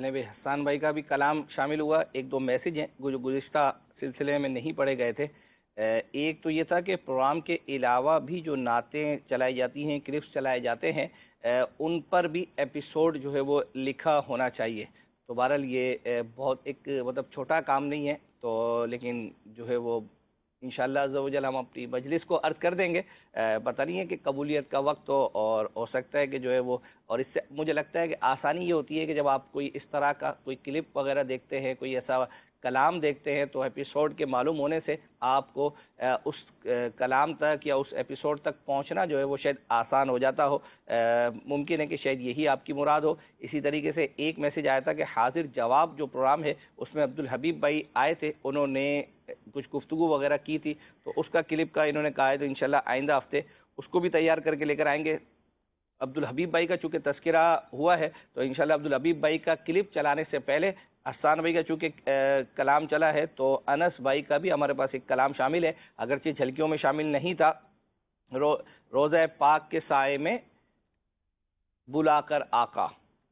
حسان بھائی کا بھی کلام شامل ہوا. ایک دو میسج ہیں جو گزشتہ سلسلے میں نہیں پڑھے گئے تھے. ایک تو یہ تھا کہ پروگرام کے علاوہ بھی جو نعتیں چلائی جاتی ہیں، کلپس چلائے جاتے ہیں، ان پر بھی ایپیسوڈ جو ہے وہ لکھا ہونا چاہیے. تو بہرحال یہ بہت ایک مطلب چھوٹا کام نہیں ہے، تو لیکن جو ہے وہ انشاءاللہ عز و جل ہم اپنی مجلس کو عرض کر دیں گے. پتہ نہیں ہے کہ قبولیت کا وقت ہو، اور ہو سکتا ہے کہ جو ہے وہ، اور اس سے مجھے لگتا ہے کہ آسانی یہ ہوتی ہے کہ جب آپ کوئی اس طرح کا کوئی کلپ وغیرہ دیکھتے ہیں، کوئی ایسا کلام دیکھتے ہیں، تو ایپیسوڈ کے معلوم ہونے سے آپ کو اس کلام تک یا اس ایپیسوڈ تک پہنچنا جو ہے وہ شاید آسان ہو جاتا ہو. ممکن ہے کہ شاید یہی آپ کی مراد ہو. اسی طریقے سے ایک میسج آیا تھا کہ حاضر جواب جو پروگرام ہے اس میں عبدالحبیب بھائی آئے تھے، انہوں نے کچھ گفتگو وغیرہ کی تھی، تو اس کا کلپ کا انہوں نے کہا ہے، تو انشاءاللہ آئندہ ہفتے اس کو بھی تیار کر کے لے کر آئیں گے. عبدالحبیب بھائی کا چونکہ تذکرہ ہوا ہے تو انشاءاللہ عبدالحبیب بھائی کا کلپ چلانے سے پہلے حسان بھائی کا چونکہ کلام چلا ہے، تو انس بھائی کا بھی ہمارے پاس ایک کلام شامل ہے، اگرچہ جھلکیوں میں شامل نہیں تھا. رو روضہ پاک کے سائے میں بلا کر آقا.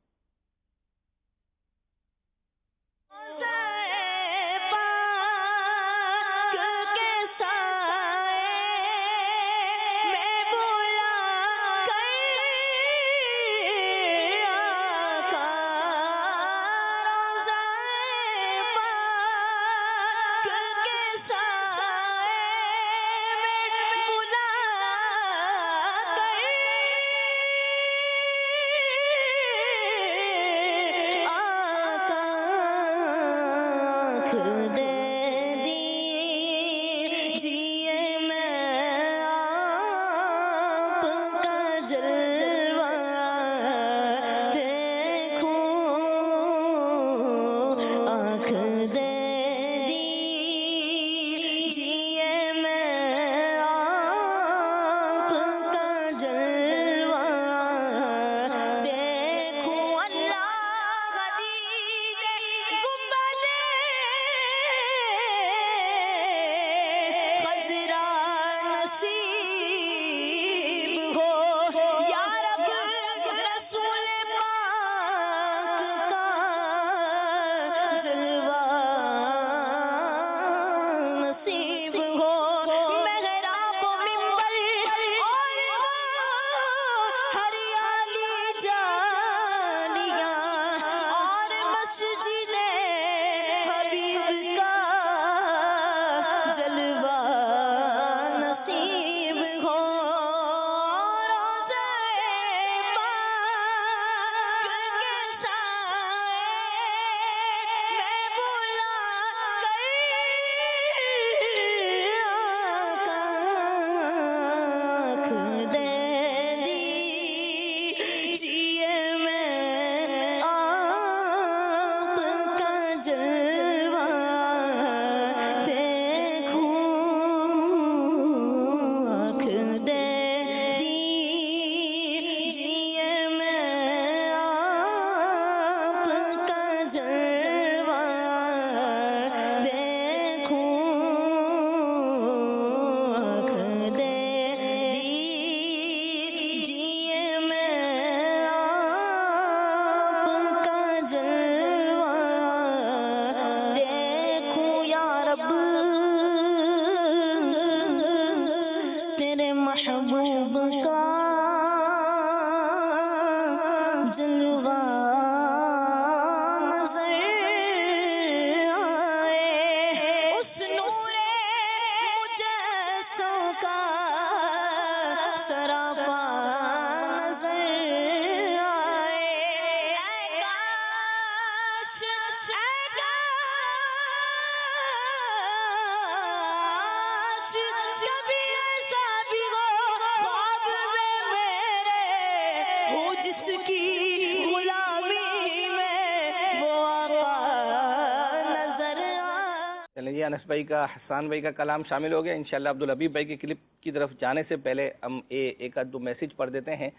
انس بھائی کا حسان بھائی کا کلام شامل ہو گیا. انشاءاللہ عبدالحبیب بھائی کے کلپ کی طرف جانے سے پہلے ہم ایک آدھ دو میسج پڑھ دیتے ہیں.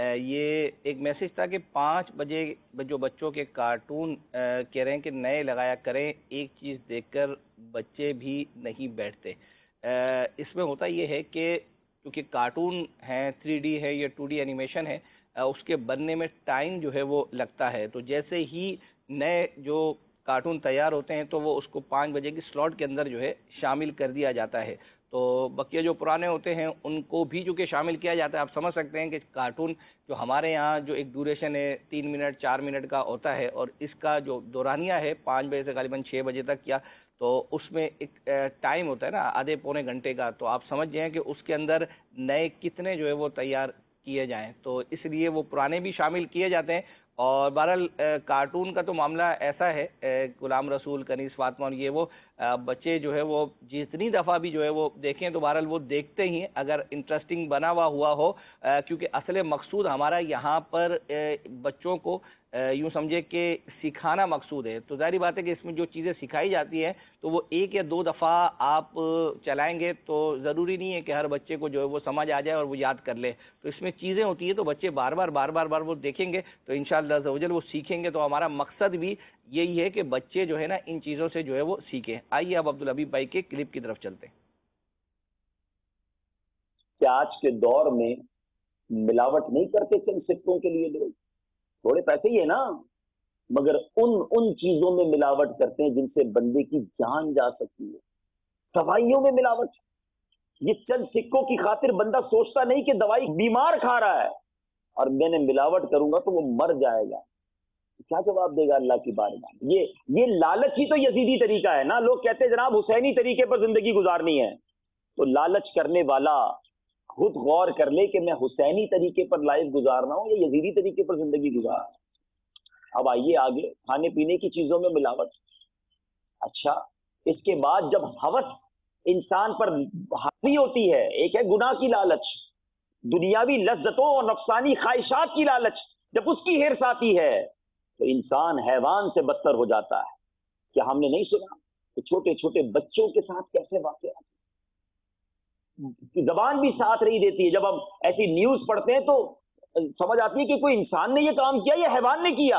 یہ ایک میسج تھا کہ پانچ بجے جو بچوں کے کارٹون کہہ رہے ہیں کہ نئے لگایا کریں، ایک چیز دیکھ کر بچے بھی نہیں بیٹھتے. اس میں ہوتا یہ ہے کہ کیونکہ کارٹون ہیں، تھری ڈی ہے یا ٹو ڈی اینیمیشن ہے، اس کے بننے میں ٹائم جو ہے وہ لگتا ہے. تو جیسے ہی نئے جو کارٹون تیار ہوتے ہیں تو وہ اس کو پانچ بجے کی سلاٹ کے اندر جو ہے شامل کر دیا جاتا ہے. تو بقیہ جو پرانے ہوتے ہیں ان کو بھی چونکہ شامل کیا جاتا ہے. آپ سمجھ سکتے ہیں کہ کارٹون جو ہمارے یہاں جو ایک ڈیوریشن ہے تین منٹ چار منٹ کا ہوتا ہے اور اس کا جو دورانیہ ہے پانچ بجے سے غالباً چھ بجے تک کیا تو اس میں ایک ٹائم ہوتا ہے نا آدھے پونے گھنٹے کا. تو آپ سمجھ جائیں کہ اس کے اندر نئے کتنے جو ہے وہ تیار کیے جائیں. تو اس لیے وہ پرانے بھی شامل کیے جاتے ہیں. اور بہرحال کارٹون کا تو معاملہ ایسا ہے غلام رسول کنیز فاطمہ اور یہ وہ بچے جو ہے وہ جتنی دفعہ بھی جو ہے وہ دیکھیں تو بہرحال وہ دیکھتے ہی ہیں اگر انٹرسٹنگ بنا ہوا ہوا ہو, کیونکہ اصل مقصود ہمارا یہاں پر بچوں کو یوں سمجھے کہ سکھانا مقصود ہے. تو ظاہری بات ہے کہ اس میں جو چیزیں سکھائی جاتی ہیں تو وہ ایک یا دو دفعہ آپ چلائیں گے تو ضروری نہیں ہے کہ ہر بچے کو جو ہے وہ سمجھ آ جائے اور وہ یاد کر لے. تو اس میں چیزیں ہوتی ہیں تو بچے بار بار بار بار بار وہ دیکھیں گے تو انشاءاللہ عز و جل وہ سیکھیں گے. تو ہمارا مقصد بھی یہی ہے کہ بچے جو ہے نا ان چیزوں سے جو ہے وہ سیکھیں. آئیے اب عبدالحبیب بھائی کے کلپ کی طرف چلتے ہیں. کہ آج کے دور میں ملاوٹ نہیں کرتے چند سکوں کے لیے لوگ, تھوڑے پیسے ہی ہے نا, مگر ان ان چیزوں میں ملاوٹ کرتے ہیں جن سے بندے کی جان جا سکتی ہے. دوائیوں میں ملاوٹ, یہ چند سکوں کی خاطر بندہ سوچتا نہیں کہ دوائی بیمار کھا رہا ہے اور میں نے ملاوٹ کروں گا تو وہ مر جائے گا. کیا جواب دے گا اللہ کی بارگاہ میں؟ یہ یہ لالچ ہی تو یزیدی طریقہ ہے نا. لوگ کہتے ہیں جناب حسینی طریقے پر زندگی گزارنی ہے, تو لالچ کرنے والا خود غور کر لے کہ میں حسینی طریقے پر لائف گزارنا ہوں یا یزیدی طریقے پر زندگی گزار. اب آئیے آگے, کھانے پینے کی چیزوں میں ملاوٹ. اچھا, اس کے بعد جب ہوس انسان پر حاوی ہوتی ہے, ایک ہے گناہ کی لالچ, دنیاوی لذتوں اور نفسانی خواہشات کی لالچ, جب اس کی ہرس آتی ہے تو انسان حیوان سے بدتر ہو جاتا ہے. کیا ہم نے نہیں سنا کہ چھوٹے چھوٹے بچوں کے ساتھ کیسے واقعات, زبان بھی ساتھ نہیں دیتی ہے. جب ہم ایسی نیوز پڑھتے ہیں تو سمجھ آتی ہے کہ کوئی انسان نے یہ کام کیا یا حیوان نے کیا,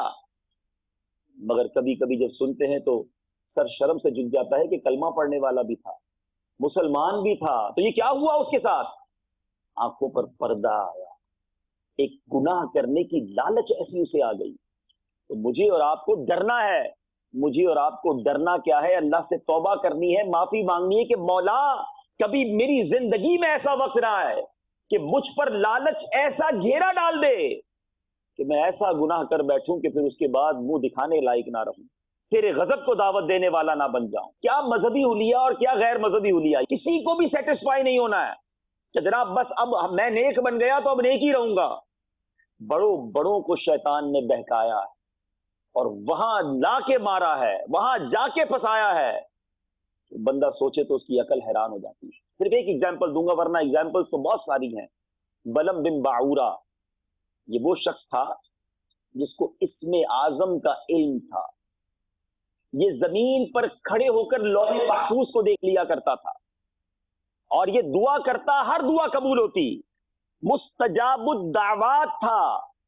مگر کبھی کبھی جب سنتے ہیں تو سر شرم سے جھک جاتا ہے کہ کلمہ پڑھنے والا بھی تھا, مسلمان بھی تھا, تو یہ کیا ہوا اس کے ساتھ؟ آنکھوں پر پردہ آیا, ایک گناہ کرنے کی لالچ ایسی اسے آ گئی. تو مجھے اور آپ کو ڈرنا ہے, مجھے اور آپ کو ڈرنا کیا ہے؟ اللہ سے توبہ کرنی ہے, معافی مانگنی ہے کہ مولا کبھی میری زندگی میں ایسا وقت نہ آئے کہ مجھ پر لالچ ایسا گھیرا ڈال دے کہ میں ایسا گناہ کر بیٹھوں کہ پھر اس کے بعد منہ دکھانے لائق نہ رہوں, تیرے غضب کو دعوت دینے والا نہ بن جاؤں. کیا مذہبی حلیہ اور کیا غیر مذہبی حلیہ, کسی کو بھی سیٹسفائی نہیں ہونا ہے کہ جناب بس اب میں نیک بن گیا تو اب نیک ہی رہوں گا. بڑوں بڑوں کو شیطان نے بہکایا ہے اور وہاں لا کے مارا ہے, وہاں جا کے پھنسایا ہے. بندہ سوچے تو اس کی عقل حیران ہو جاتی ہے. صرف ایک ایگزامپل دوں گا ورنہ ایگزامپل تو بہت ساری ہیں. بلم بن باعورہ, یہ وہ شخص تھا جس کو اسم اعظم کا علم تھا. یہ زمین پر کھڑے ہو کر لوح محفوظ کو دیکھ لیا کرتا تھا اور یہ دعا کرتا, ہر دعا قبول ہوتی, مستجاب الدعوات تھا.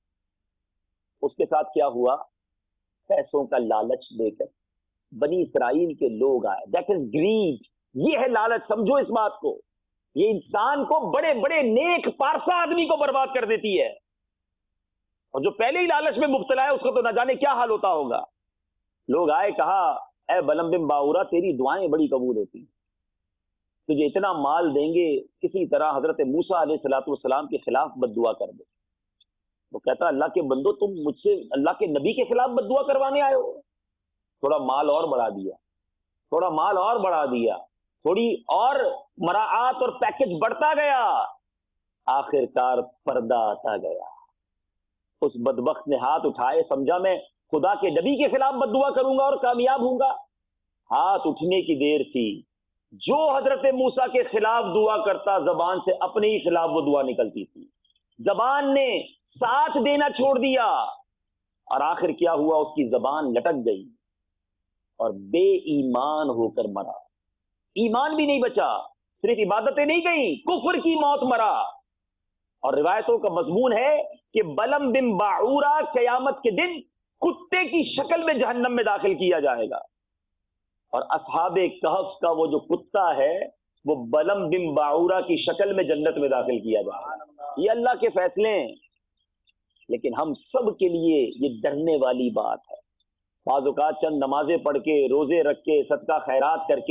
اس کے ساتھ کیا ہوا؟ پیسوں کا لالچ دے کر بنی اسرائیل کے لوگ آئے. دیٹ از گریڈ, یہ ہے لالچ, سمجھو اس بات کو. یہ انسان کو, بڑے بڑے نیک پارسا آدمی کو برباد کر دیتی ہے, اور جو پہلے ہی لالچ میں مبتلا ہے اس کو تو نہ جانے کیا حال ہوتا ہوگا. لوگ آئے, کہا اے بلم بن باعورہ تیری دعائیں بڑی قبول ہوتی, تجھے اتنا مال دیں گے, کسی طرح حضرت موسیٰ علیہ الصلوۃ والسلام کے خلاف بد دعا کر دے. وہ کہتا اللہ کے بندو تم مجھ سے اللہ کے نبی کے خلاف بد دعا کروانے آئے ہو. تھوڑا مال اور بڑھا دیا, تھوڑا مال اور بڑھا دیا, تھوڑی اور مراعات اور پیکج بڑھتا گیا, آخر کار پردہ آتا گیا. اس بدبخت نے ہاتھ اٹھائے, سمجھا میں خدا کے نبی کے خلاف بد دعا کروں گا اور کامیاب ہوں گا. ہاتھ اٹھنے کی دیر تھی, جو حضرت موسیٰ کے خلاف دعا کرتا زبان سے اپنے ہی خلاف وہ دعا نکلتی تھی. زبان نے ساتھ دینا چھوڑ دیا اور آخر کیا ہوا؟ اس کی زبان لٹک گئی اور بے ایمان ہو کر مرا. ایمان بھی نہیں بچا, صرف عبادتیں نہیں گئیں, کفر کی موت مرا. اور روایتوں کا مضمون ہے کہ بلم بن باعورہ قیامت کے دن کتے کی شکل میں جہنم میں داخل کیا جائے گا, اور اصحاب کہف کا وہ جو کتا ہے وہ بلم بن باعورہ کی شکل میں جنت میں داخل کیا جائے گا. یہ اللہ کے فیصلے ہیں, لیکن ہم سب کے لیے یہ ڈرنے والی بات ہے. بعض اوقات چند نمازیں پڑھ کے, روزے رکھ کے, صدقہ خیرات کر کے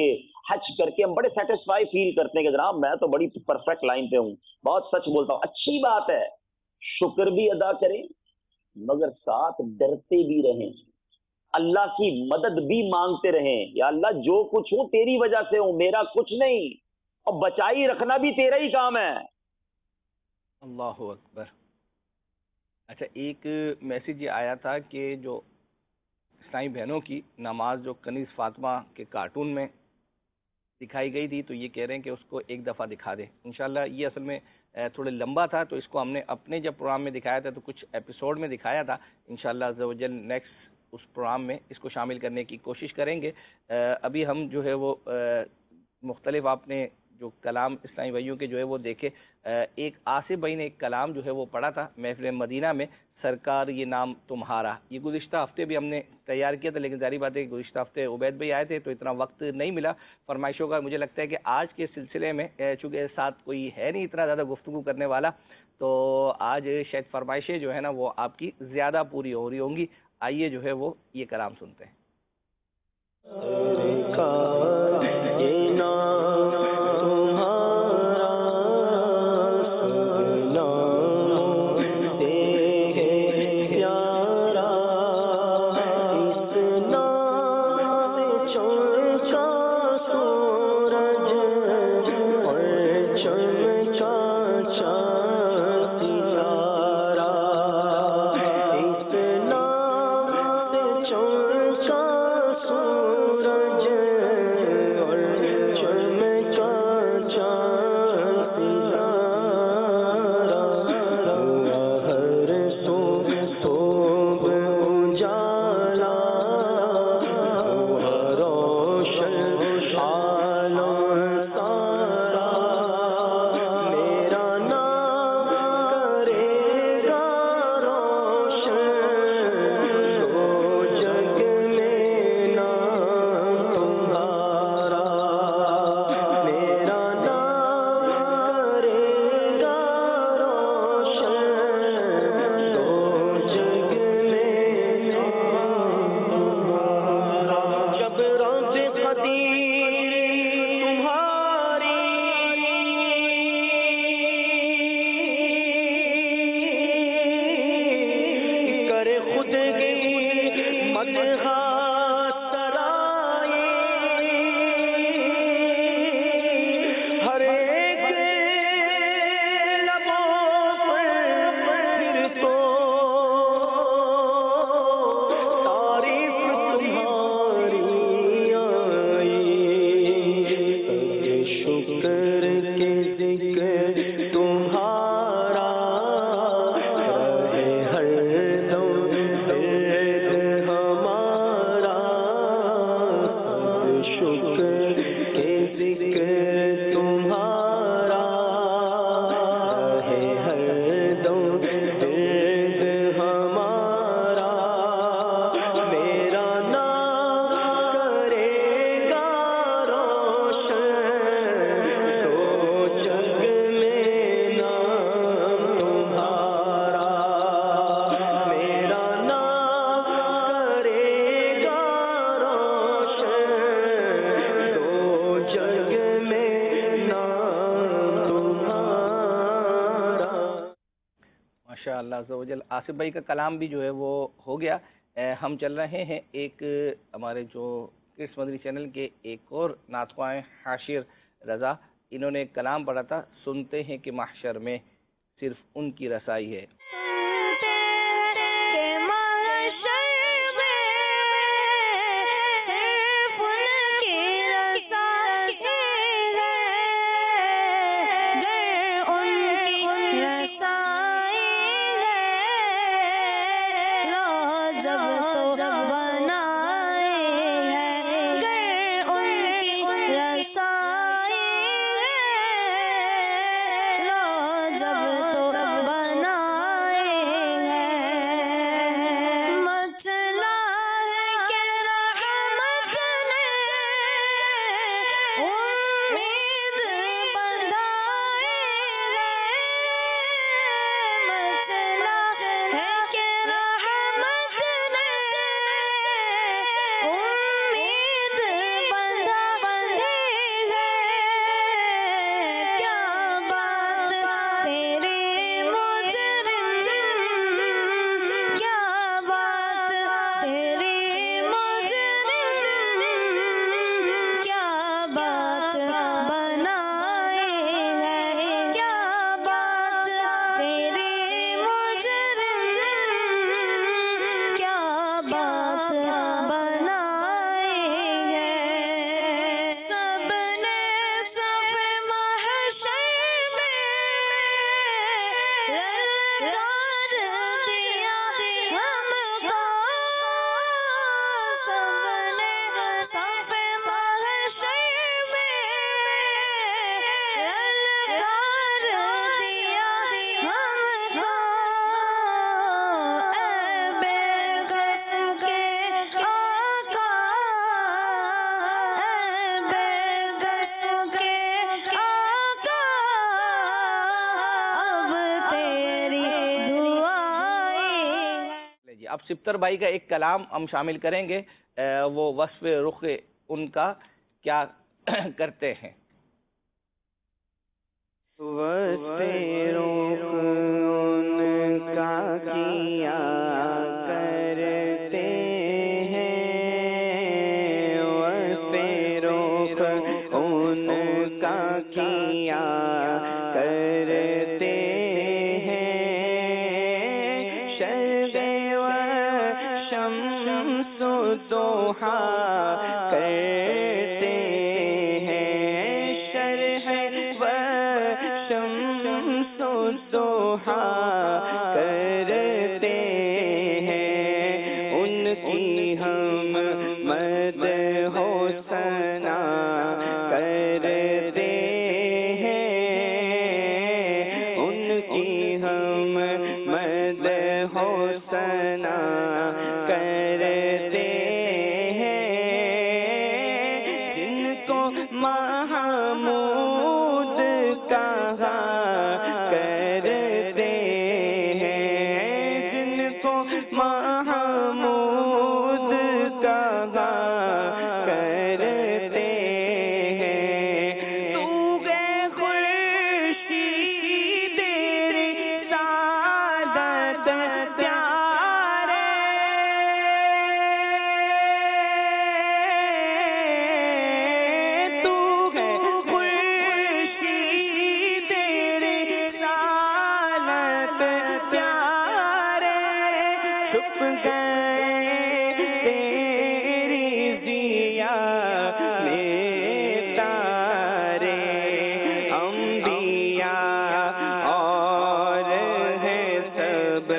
حج کر کے ہم بڑے سیٹسفائی فیل کرتے ہیں کہ جناب میں تو بڑی پرفیکٹ لائن پہ ہوں، بہت سچ بولتا ہوں. اچھی بات ہے، شکر بھی ادا کریں مگر ساتھ ڈرتے بھی رہیں، اللہ کی مدد بھی مانگتے رہیں. یا اللہ جو کچھ ہوں تیری وجہ سے ہوں، میرا کچھ نہیں، اور بچائی رکھنا بھی تیرا ہی کام ہے. اللہ اکبر. اچھا، ایک میسیج یہ آیا تھا کہ جو اسلامی بہنوں کی نماز جو کنیز فاطمہ کے کارٹون میں دکھائی گئی تھی، تو یہ کہہ رہے ہیں کہ اس کو ایک دفعہ دکھا دیں. انشاءاللہ یہ اصل میں تھوڑے لمبا تھا، تو اس کو ہم نے اپنے جب پروگرام میں دکھایا تھا تو کچھ ایپیسوڈ میں دکھایا تھا. انشاءاللہ عز و جل نیکسٹ اس پروگرام میں اس کو شامل کرنے کی کوشش کریں گے. ابھی ہم جو ہے وہ مختلف آپ نے جو کلام اسلامی بھائیوں کے جو ہے وہ دیکھے. ایک آصف بھائی نے ایک کلام جو ہے وہ پڑھا تھا محفل مدینہ میں، سرکار یہ نام تمہارا. یہ گزشتہ ہفتے بھی ہم نے تیار کیا تھا، لیکن ظاہری بات ہے کہ گزشتہ ہفتے عبید بھائی آئے تھے تو اتنا وقت نہیں ملا فرمائشوں کا. مجھے لگتا ہے کہ آج کے سلسلے میں چونکہ ساتھ کوئی ہے نہیں اتنا زیادہ گفتگو کرنے والا، تو آج شاید فرمائشیں جو ہے نا وہ آپ کی زیادہ پوری ہو رہی ہوں گی. آئیے جو ہے وہ یہ کلام سنتے ہیں. آصف بھائی کا کلام بھی جو ہے وہ ہو گیا. ہم چل رہے ہیں ایک ہمارے جو کرس مدنی چینل کے ایک اور نعت خواہ ہیں حاشر رضا، انہوں نے ایک کلام پڑھا تھا، سنتے ہیں کہ محشر میں صرف ان کی رسائی ہے. بنا اب سپتر بھائی کا ایک کلام ہم شامل کریں گے، وہ وصف رخ ان کا کیا کرتے ہیں۔ وصف رخ ان کا کیا کرتے ہیں، وصف رخ ان کا کیا کرتے ہیں، شمس دوحا کرتے ہیں، شرح و شمس دوحا کرتے ہیں، ان کی ہم مدح و ثنا کرتے ہیں، ان کی ہم مدح و ثنا کرتے ہیں، جن کو محمود کہا کرتے ہیں، جن کو محمود کہا کرتے ہیں، تو گے خورشید رسالت پیارے، تو گے خورشید رسالت پیارے، چھپ گئے تیری ضیا میں تارے، انبیاء اور ہیں سب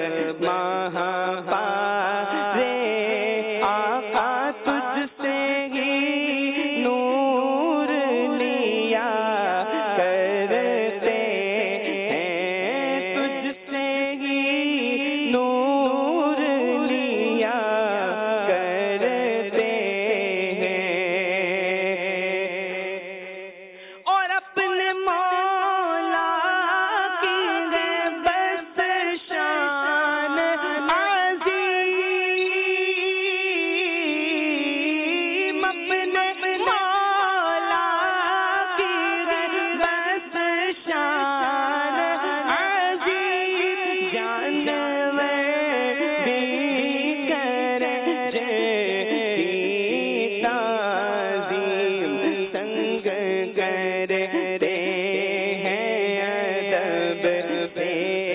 مہاپارے، آقا تجھ سے ہی نور لیا کرتے ہیں، تجھ سے ہی نور لیا کرتے ہیں، اور اپنے مولا کی ہے بس شان عظیم، اپنے مولا کی ہے بس شان عظیم، جانور بھی کرے جیسی تعظیم، سنگ کرتے ہیں ادب سے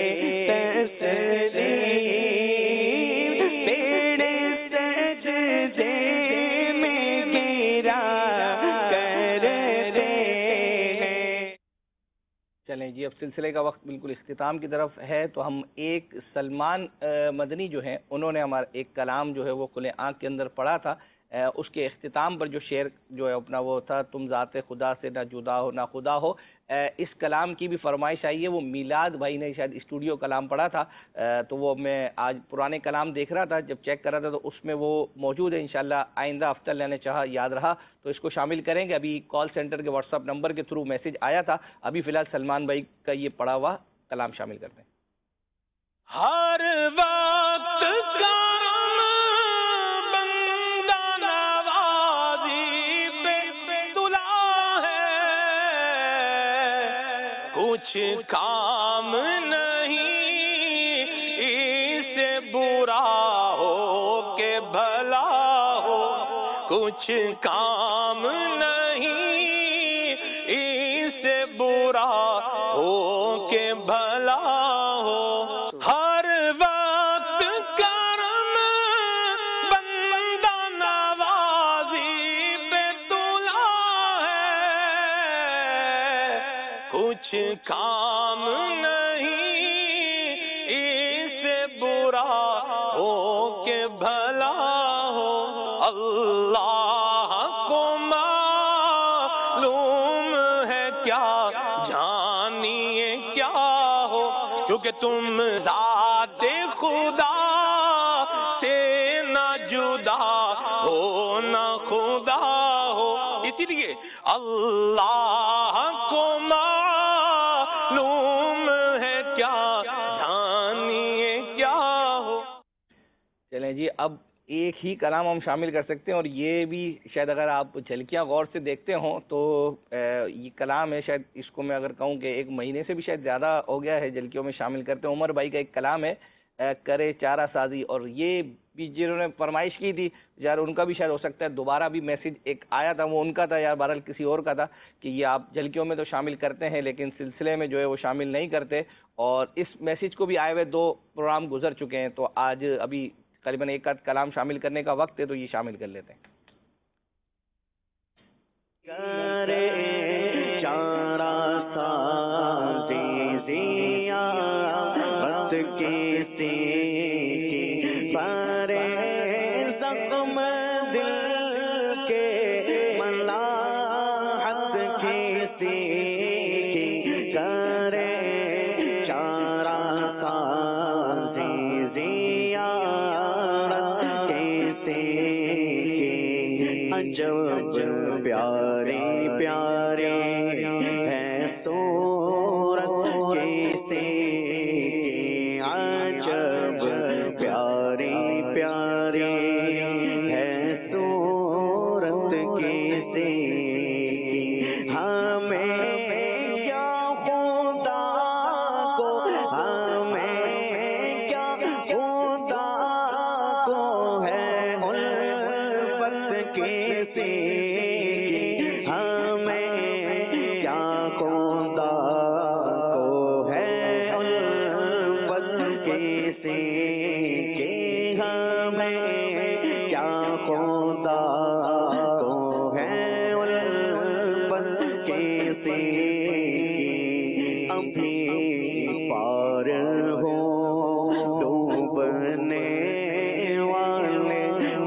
تسلیم، پیڑ سجدے میں گرا کرتے ہیں۔ چلیں جی، اب سلسلے کا وقت بالکل اختتام کی طرف ہے، تو ہم ایک سلمان مدنی جو ہیں انہوں نے ہمارا ایک کلام جو ہے وہ کھلے آنکھ کے اندر پڑھا تھا، اس کے اختتام پر جو شعر جو ہے اپنا وہ تھا، تم ذات خدا سے نہ جدا ہو نہ خدا ہو، اس کلام کی بھی فرمائش آئی ہے، وہ میلاد بھائی نے شاید اسٹوڈیو کلام پڑھا تھا، تو وہ میں آج پرانے کلام دیکھ رہا تھا، جب چیک کر رہا تھا تو اس میں وہ موجود ہے، انشاءاللہ آئندہ ہفتہ اللہ نے چاہا یاد رہا تو اس کو شامل کریں گے۔ ابھی کال سینٹر کے واٹس ایپ نمبر کے تھرو میسج آیا تھا، ابھی فی الحال سلمان بھائی کا یہ پڑھا ہوا کلام شامل کرتے ہیں۔ ہر وقت کرم بندہ نوازی پہ تلا ہے، کچھ کام نہیں اس سے برا ہو کہ بھلا ہو، کچھ کام نہیں اس سے برا ہو کہ بھلا ہو، ہر وقت کرم بندہ نوازی پہ تلا ہے، کچھ کام نہیں کیونکہ تم ذات خدا سے نہ جدا ہو نہ خدا ہو، اسی لیے اللہ کو معلوم ہے کیا جانیے کیا ہو۔ چلیں جی، اب ایک ہی کلام ہم شامل کر سکتے ہیں، اور یہ بھی شاید اگر آپ جھلکیاں غور سے دیکھتے ہوں تو یہ کلام ہے، شاید اس کو میں اگر کہوں کہ ایک مہینے سے بھی شاید زیادہ ہو گیا ہے جھلکیوں میں شامل کرتے ہیں۔ عمر بھائی کا ایک کلام ہے کرے چارہ سازی، اور یہ بھی جنہوں نے فرمائش کی تھی یار ان کا بھی شاید ہو سکتا ہے دوبارہ بھی میسج ایک آیا تھا، وہ ان کا تھا یا بہرحال کسی اور کا تھا کہ یہ آپ جھلکیوں میں تو شامل کرتے ہیں لیکن سلسلے میں جو ہے وہ شامل نہیں کرتے، اور اس میسج کو بھی آئے ہوئے دو پروگرام گزر چکے ہیں، تو آج ابھی تقریباً ایک آدھ کلام شامل کرنے کا وقت ہے تو یہ شامل کر لیتے ہیں۔ کرے چارہ سازی زیارت کسی کی، سارے زخم دل کے ملاحت کسی کی، کرے چارہ سازی عجب پیاری پیاری ہے صورت کسی کی، عجب پیاری پیاری ہے صورت کسی کی، ہمیں کیا خدا کو، ہمیں کیا خدا کو ہے کسی، ہمیں کیا خدا کو ہے الفت کسی کی، ہمیں کیا خدا کو ہے الفت کسی کی، ابھی پار ہو ڈوبنے والے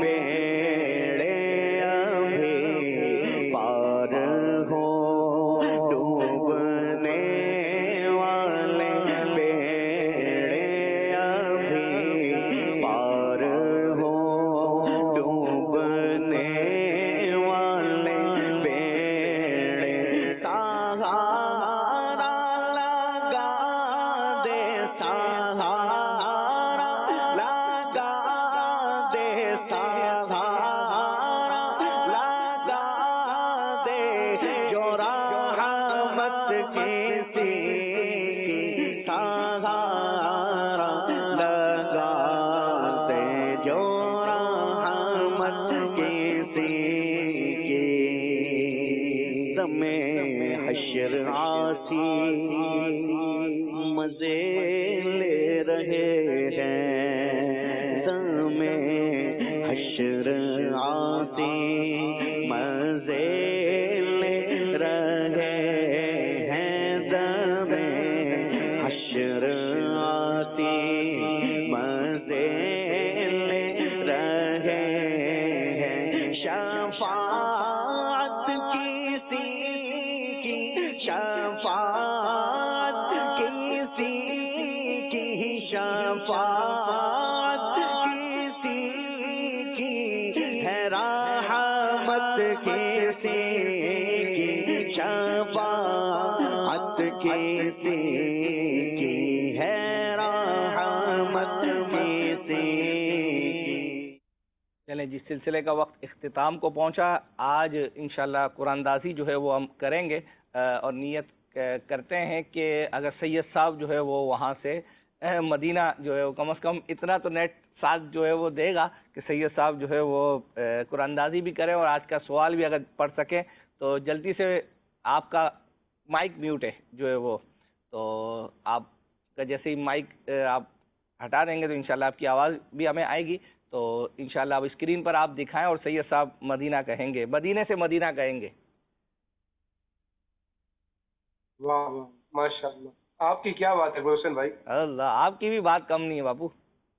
حشر آسی مزے لے رہے ہیں، دم حشر آسی مزے لے رہے ہیں، دم حشر آسی مزے لے رہے ہیں، شفاعت شفاعت کسی کی، شفاعت کسی کی ہے، رحمت کسی کی، شفاعت کسی کی ہے، رحمت کسی کی۔ چلیں جس سلسلے کا وقت اختتام کو پہنچا، آج انشاءاللہ قرآن اندازی جو ہے وہ ہم کریں گے، اور نیت کرتے ہیں کہ اگر سید صاحب جو ہے وہ وہاں سے مدینہ جو ہے وہ کم از کم اتنا تو نیٹ ساتھ جو ہے وہ دے گا کہ سید صاحب جو ہے وہ قرآن اندازی بھی کریں اور آج کا سوال بھی اگر پڑھ سکیں، تو جلدی سے آپ کا مائک میوٹ ہے جو ہے وہ، تو آپ کا جیسے ہی مائک آپ ہٹا دیں گے تو انشاءاللہ آپ کی آواز بھی ہمیں آئے گی، تو انشاءاللہ اب اسکرین پر آپ دکھائیں اور سید صاحب مدینہ کہیں گے، مدینے سے مدینہ کہیں گے۔ واہ واہ ماشاء اللہ، آپ کی کیا بات ہے گلشن بھائی، اللہ آپ کی بھی بات کم نہیں ہے باپو،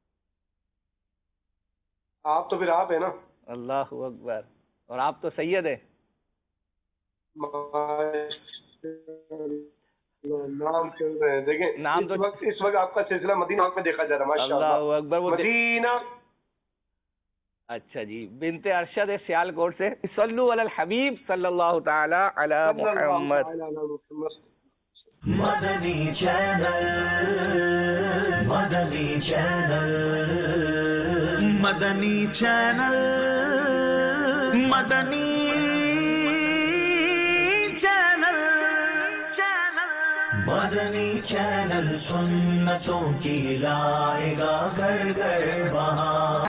آپ تو پھر آپ ہیں نا۔ اللہ اکبر، اور آپ تو سید ہیں۔ نام چل رہے ہیں دیکھیں نام اس تو وقت اس وقت آپ کا سلسلہ مدینہ پاک میں دیکھا جا رہا ہے ماشاء اللہ اللہ اکبر وہ مدینہ. اچھا جی بنت ارشد سیال کوٹ سے صلو علی الحبیب صلی اللہ تعالی علی محمد. مدنی چینل مدنی چینل مدنی چینل مدنی چینل مدنی چینل سنتوں کی لائے گا گھر گھر وہاں.